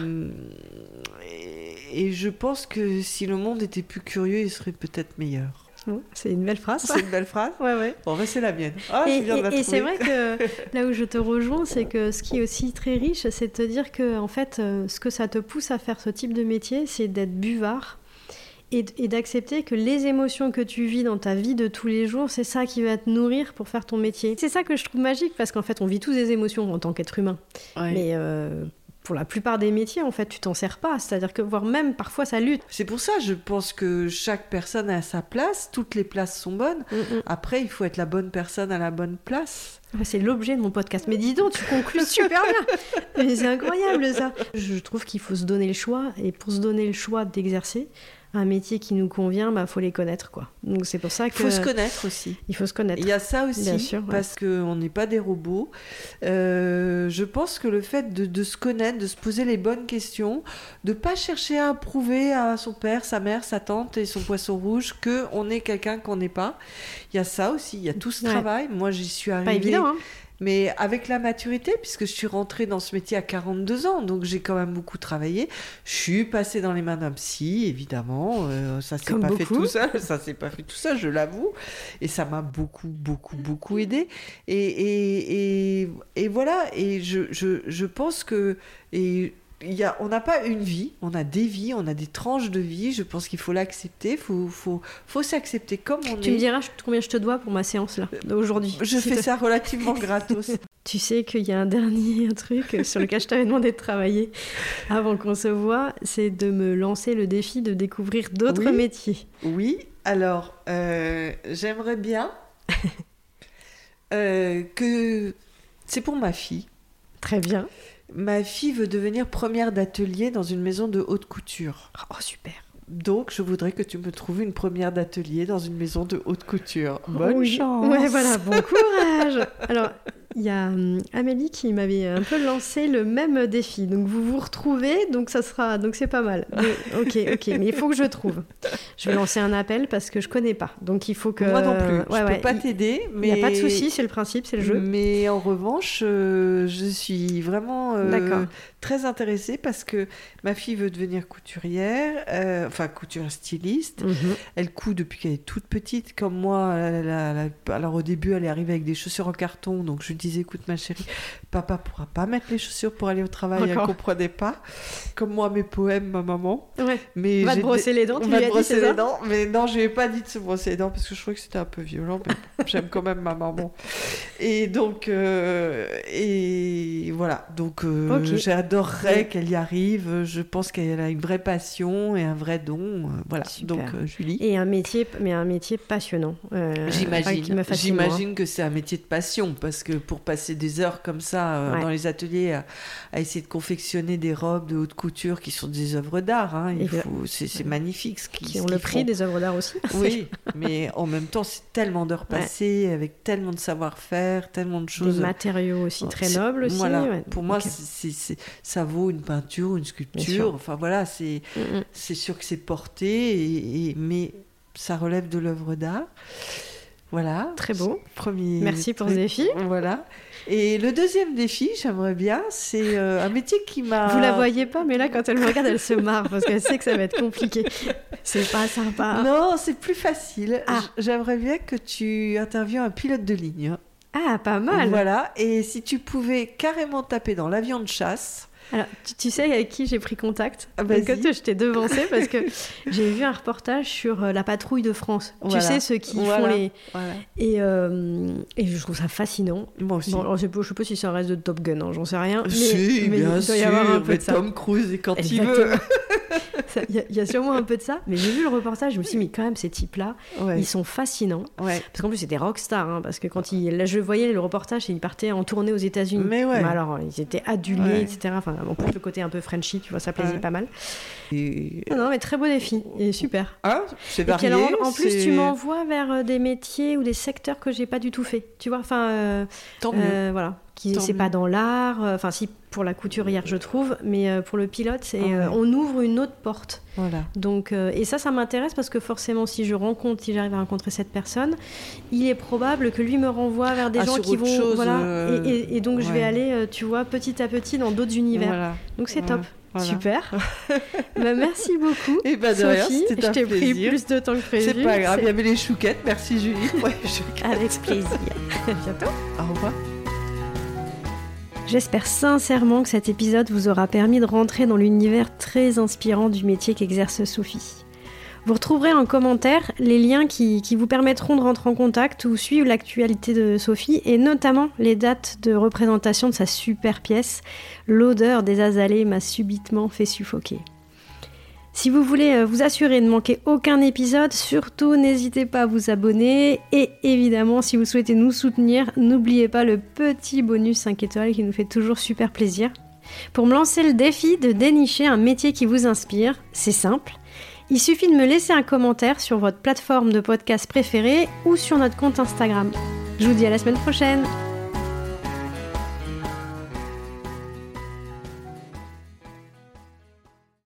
Et je pense que si le monde était plus curieux, il serait peut-être meilleur. C'est une belle phrase. C'est une belle phrase. Ouais. Bon, c'est la mienne. Et c'est vrai que là où je te rejoins, c'est que ce qui est aussi très riche, c'est de te dire que en fait, ce que ça te pousse à faire ce type de métier, c'est d'être buvard. Et d'accepter que les émotions que tu vis dans ta vie de tous les jours, c'est ça qui va te nourrir pour faire ton métier. C'est ça que je trouve magique, parce qu'en fait, on vit tous des émotions en tant qu'être humain. Ouais. Mais pour la plupart des métiers, en fait, tu t'en sers pas. C'est-à-dire que, voire même, parfois, ça lutte. C'est pour ça, je pense que chaque personne a sa place. Toutes les places sont bonnes. Après, il faut être la bonne personne à la bonne place. C'est l'objet de mon podcast. Mais dis donc, tu conclus super bien. Mais c'est incroyable, ça. Je trouve qu'il faut se donner le choix. Et pour se donner le choix d'exercer un métier qui nous convient, faut les connaître, quoi. Donc c'est pour ça que... Il faut se connaître aussi. Il faut se connaître. Il y a ça aussi, bien sûr, parce qu'on n'est pas des robots. Je pense que le fait de se connaître, de se poser les bonnes questions, de ne pas chercher à prouver à son père, sa mère, sa tante et son poisson rouge qu'on est quelqu'un qu'on n'est pas. Il y a ça aussi, il y a tout ce travail. Moi, j'y suis arrivée... Pas évident, hein. Mais avec la maturité, puisque je suis rentrée dans ce métier à 42 ans, donc j'ai quand même beaucoup travaillé. Je suis passée dans les mains d'un psy, évidemment. Ça s'est pas fait tout seul, je l'avoue. Et ça m'a beaucoup aidé. Et voilà. Et je pense que... on n'a pas une vie, on a des vies, on a des tranches de vie. Je pense qu'il faut l'accepter, faut s'accepter comme on est. Tu me diras combien je te dois pour ma séance là aujourd'hui. Je fais ça relativement gratos. Tu sais qu'il y a un dernier truc sur lequel je t'avais demandé de travailler avant qu'on se voit, c'est de me lancer le défi de découvrir d'autres métiers. Oui, alors j'aimerais bien que... C'est pour ma fille. Très bien. Ma fille veut devenir première d'atelier dans une maison de haute couture. Oh, super. Donc, je voudrais que tu me trouves une première d'atelier dans une maison de haute couture. Bonne chance. Ouais, voilà, bon courage. Alors, il y a Amélie qui m'avait un peu lancé le même défi. Donc, vous vous retrouvez, donc c'est pas mal. Ok, mais il faut que je trouve. Je vais lancer un appel parce que je connais pas. Donc, il faut que... Moi non plus. Je peux pas t'aider, mais... Il n'y a pas de souci, c'est le principe, c'est le jeu. Mais en revanche, je suis vraiment très intéressée parce que ma fille veut devenir couturière, couturière styliste. Elle coud depuis qu'elle est toute petite, comme moi. Alors au début, elle est arrivée avec des chaussures en carton, donc je lui disais, écoute ma chérie, papa pourra pas mettre les chaussures pour aller au travail. Elle comprenait pas. Comme moi, mes poèmes, ma maman. Ouais. Mais va te brosser les dents, tu lui as dit, c'est ça ? Dents. Mais non, je lui ai pas dit de se brosser les dents parce que je trouvais que c'était un peu violent, mais j'aime quand même ma maman. Et donc, et voilà. Donc, Ok. j'adorerais qu'elle y arrive. Je pense qu'elle a une vraie passion et un vrai don. Voilà. Super. Donc, Julie. Et un métier passionnant. Qui me J'imagine. fascine, moi. J'imagine que c'est un métier de passion parce que pour passer des heures comme ça Ouais. dans les ateliers à essayer de confectionner des robes de haute couture qui sont des œuvres d'art, hein, c'est magnifique Qui ont le prix des œuvres d'art aussi. Oui, mais en même temps, c'est tellement d'heures passées avec tellement de savoir-faire, tellement de choses. Des matériaux aussi très nobles aussi. Voilà. Ouais. Pour moi, Ok. ça vaut une peinture, une Bien sûr. sculpture. Enfin voilà, c'est sûr que c'est porté, mais ça relève de l'œuvre d'art. Voilà. Très beau. Premier Merci pour ce truc. défi. Voilà. Et le deuxième défi, j'aimerais bien, c'est un métier qui m'a... Vous la voyez pas, mais là, quand elle me regarde, elle se marre parce qu'elle sait que ça va être compliqué. C'est pas sympa. Non, c'est plus facile. Ah. J'aimerais bien que tu interviennes un pilote de ligne. Ah, pas mal. Voilà. Et si tu pouvais carrément taper dans l'avion de chasse... Alors, tu sais avec qui j'ai pris contact? Vas-y. Donc, je t'ai devancé parce que j'ai vu un reportage sur la patrouille de France. Voilà. Tu sais, ceux qui font les... Voilà. Et je trouve ça fascinant. Moi aussi. Bon, alors, je sais pas si c'est un reste de Top Gun, hein, j'en sais rien. Si, mais bien il sûr. doit y avoir un peu Mais de ça. Tom Cruise, et quand Exactement. il veut. Il y a sûrement un peu de ça. Mais j'ai vu le reportage, je me suis dit, mais quand même, ces types-là, Ouais. ils sont fascinants. Ouais. Parce qu'en plus, c'était rockstar. Hein, parce que quand là, je voyais le reportage, ils partaient en tournée aux États-Unis. Mais ouais. Alors, ils étaient adulés, etc. Enfin, en plus, le côté un peu Frenchy, tu vois, ça plaisait pas mal. Et... Non, mais très beau défi. Et super. Ah, c'est Et puis varié. alors, en plus, tu m'envoies vers des métiers ou des secteurs que j'ai pas du tout fait. Tu vois, enfin, Tant mieux. voilà. Tant C'est mieux. pas dans l'art. Enfin, si pour la couturière, je trouve, mais pour le pilote, c'est Ouais. on ouvre une autre porte. Voilà. Donc, et ça m'intéresse parce que forcément, si j'arrive à rencontrer cette personne, il est probable que lui me renvoie vers des gens sur qui autre vont, chose, voilà, et donc je vais ouais. aller, tu vois, petit à petit dans d'autres univers. Voilà. Donc c'est Ouais. top. Voilà. Super. Bah, merci beaucoup. Et bah de rien, Sophie, c'était je un t'ai pris plaisir. plus de temps que prévu. C'est pas grave, il y avait les chouquettes. Merci Julie pour les chouquettes. Avec plaisir. À bientôt. Au revoir. J'espère sincèrement que cet épisode vous aura permis de rentrer dans l'univers très inspirant du métier qu'exerce Sophie. Vous retrouverez en commentaire les liens qui vous permettront de rentrer en contact ou suivre l'actualité de Sophie et notamment les dates de représentation de sa super pièce « L'odeur des azalées m'a subitement fait suffoquer ». Si vous voulez vous assurer de ne manquer aucun épisode, surtout n'hésitez pas à vous abonner et évidemment si vous souhaitez nous soutenir, n'oubliez pas le petit bonus 5 étoiles qui nous fait toujours super plaisir. Pour me lancer le défi de dénicher un métier qui vous inspire, c'est simple. Il suffit de me laisser un commentaire sur votre plateforme de podcast préférée ou sur notre compte Instagram. Je vous dis à la semaine prochaine.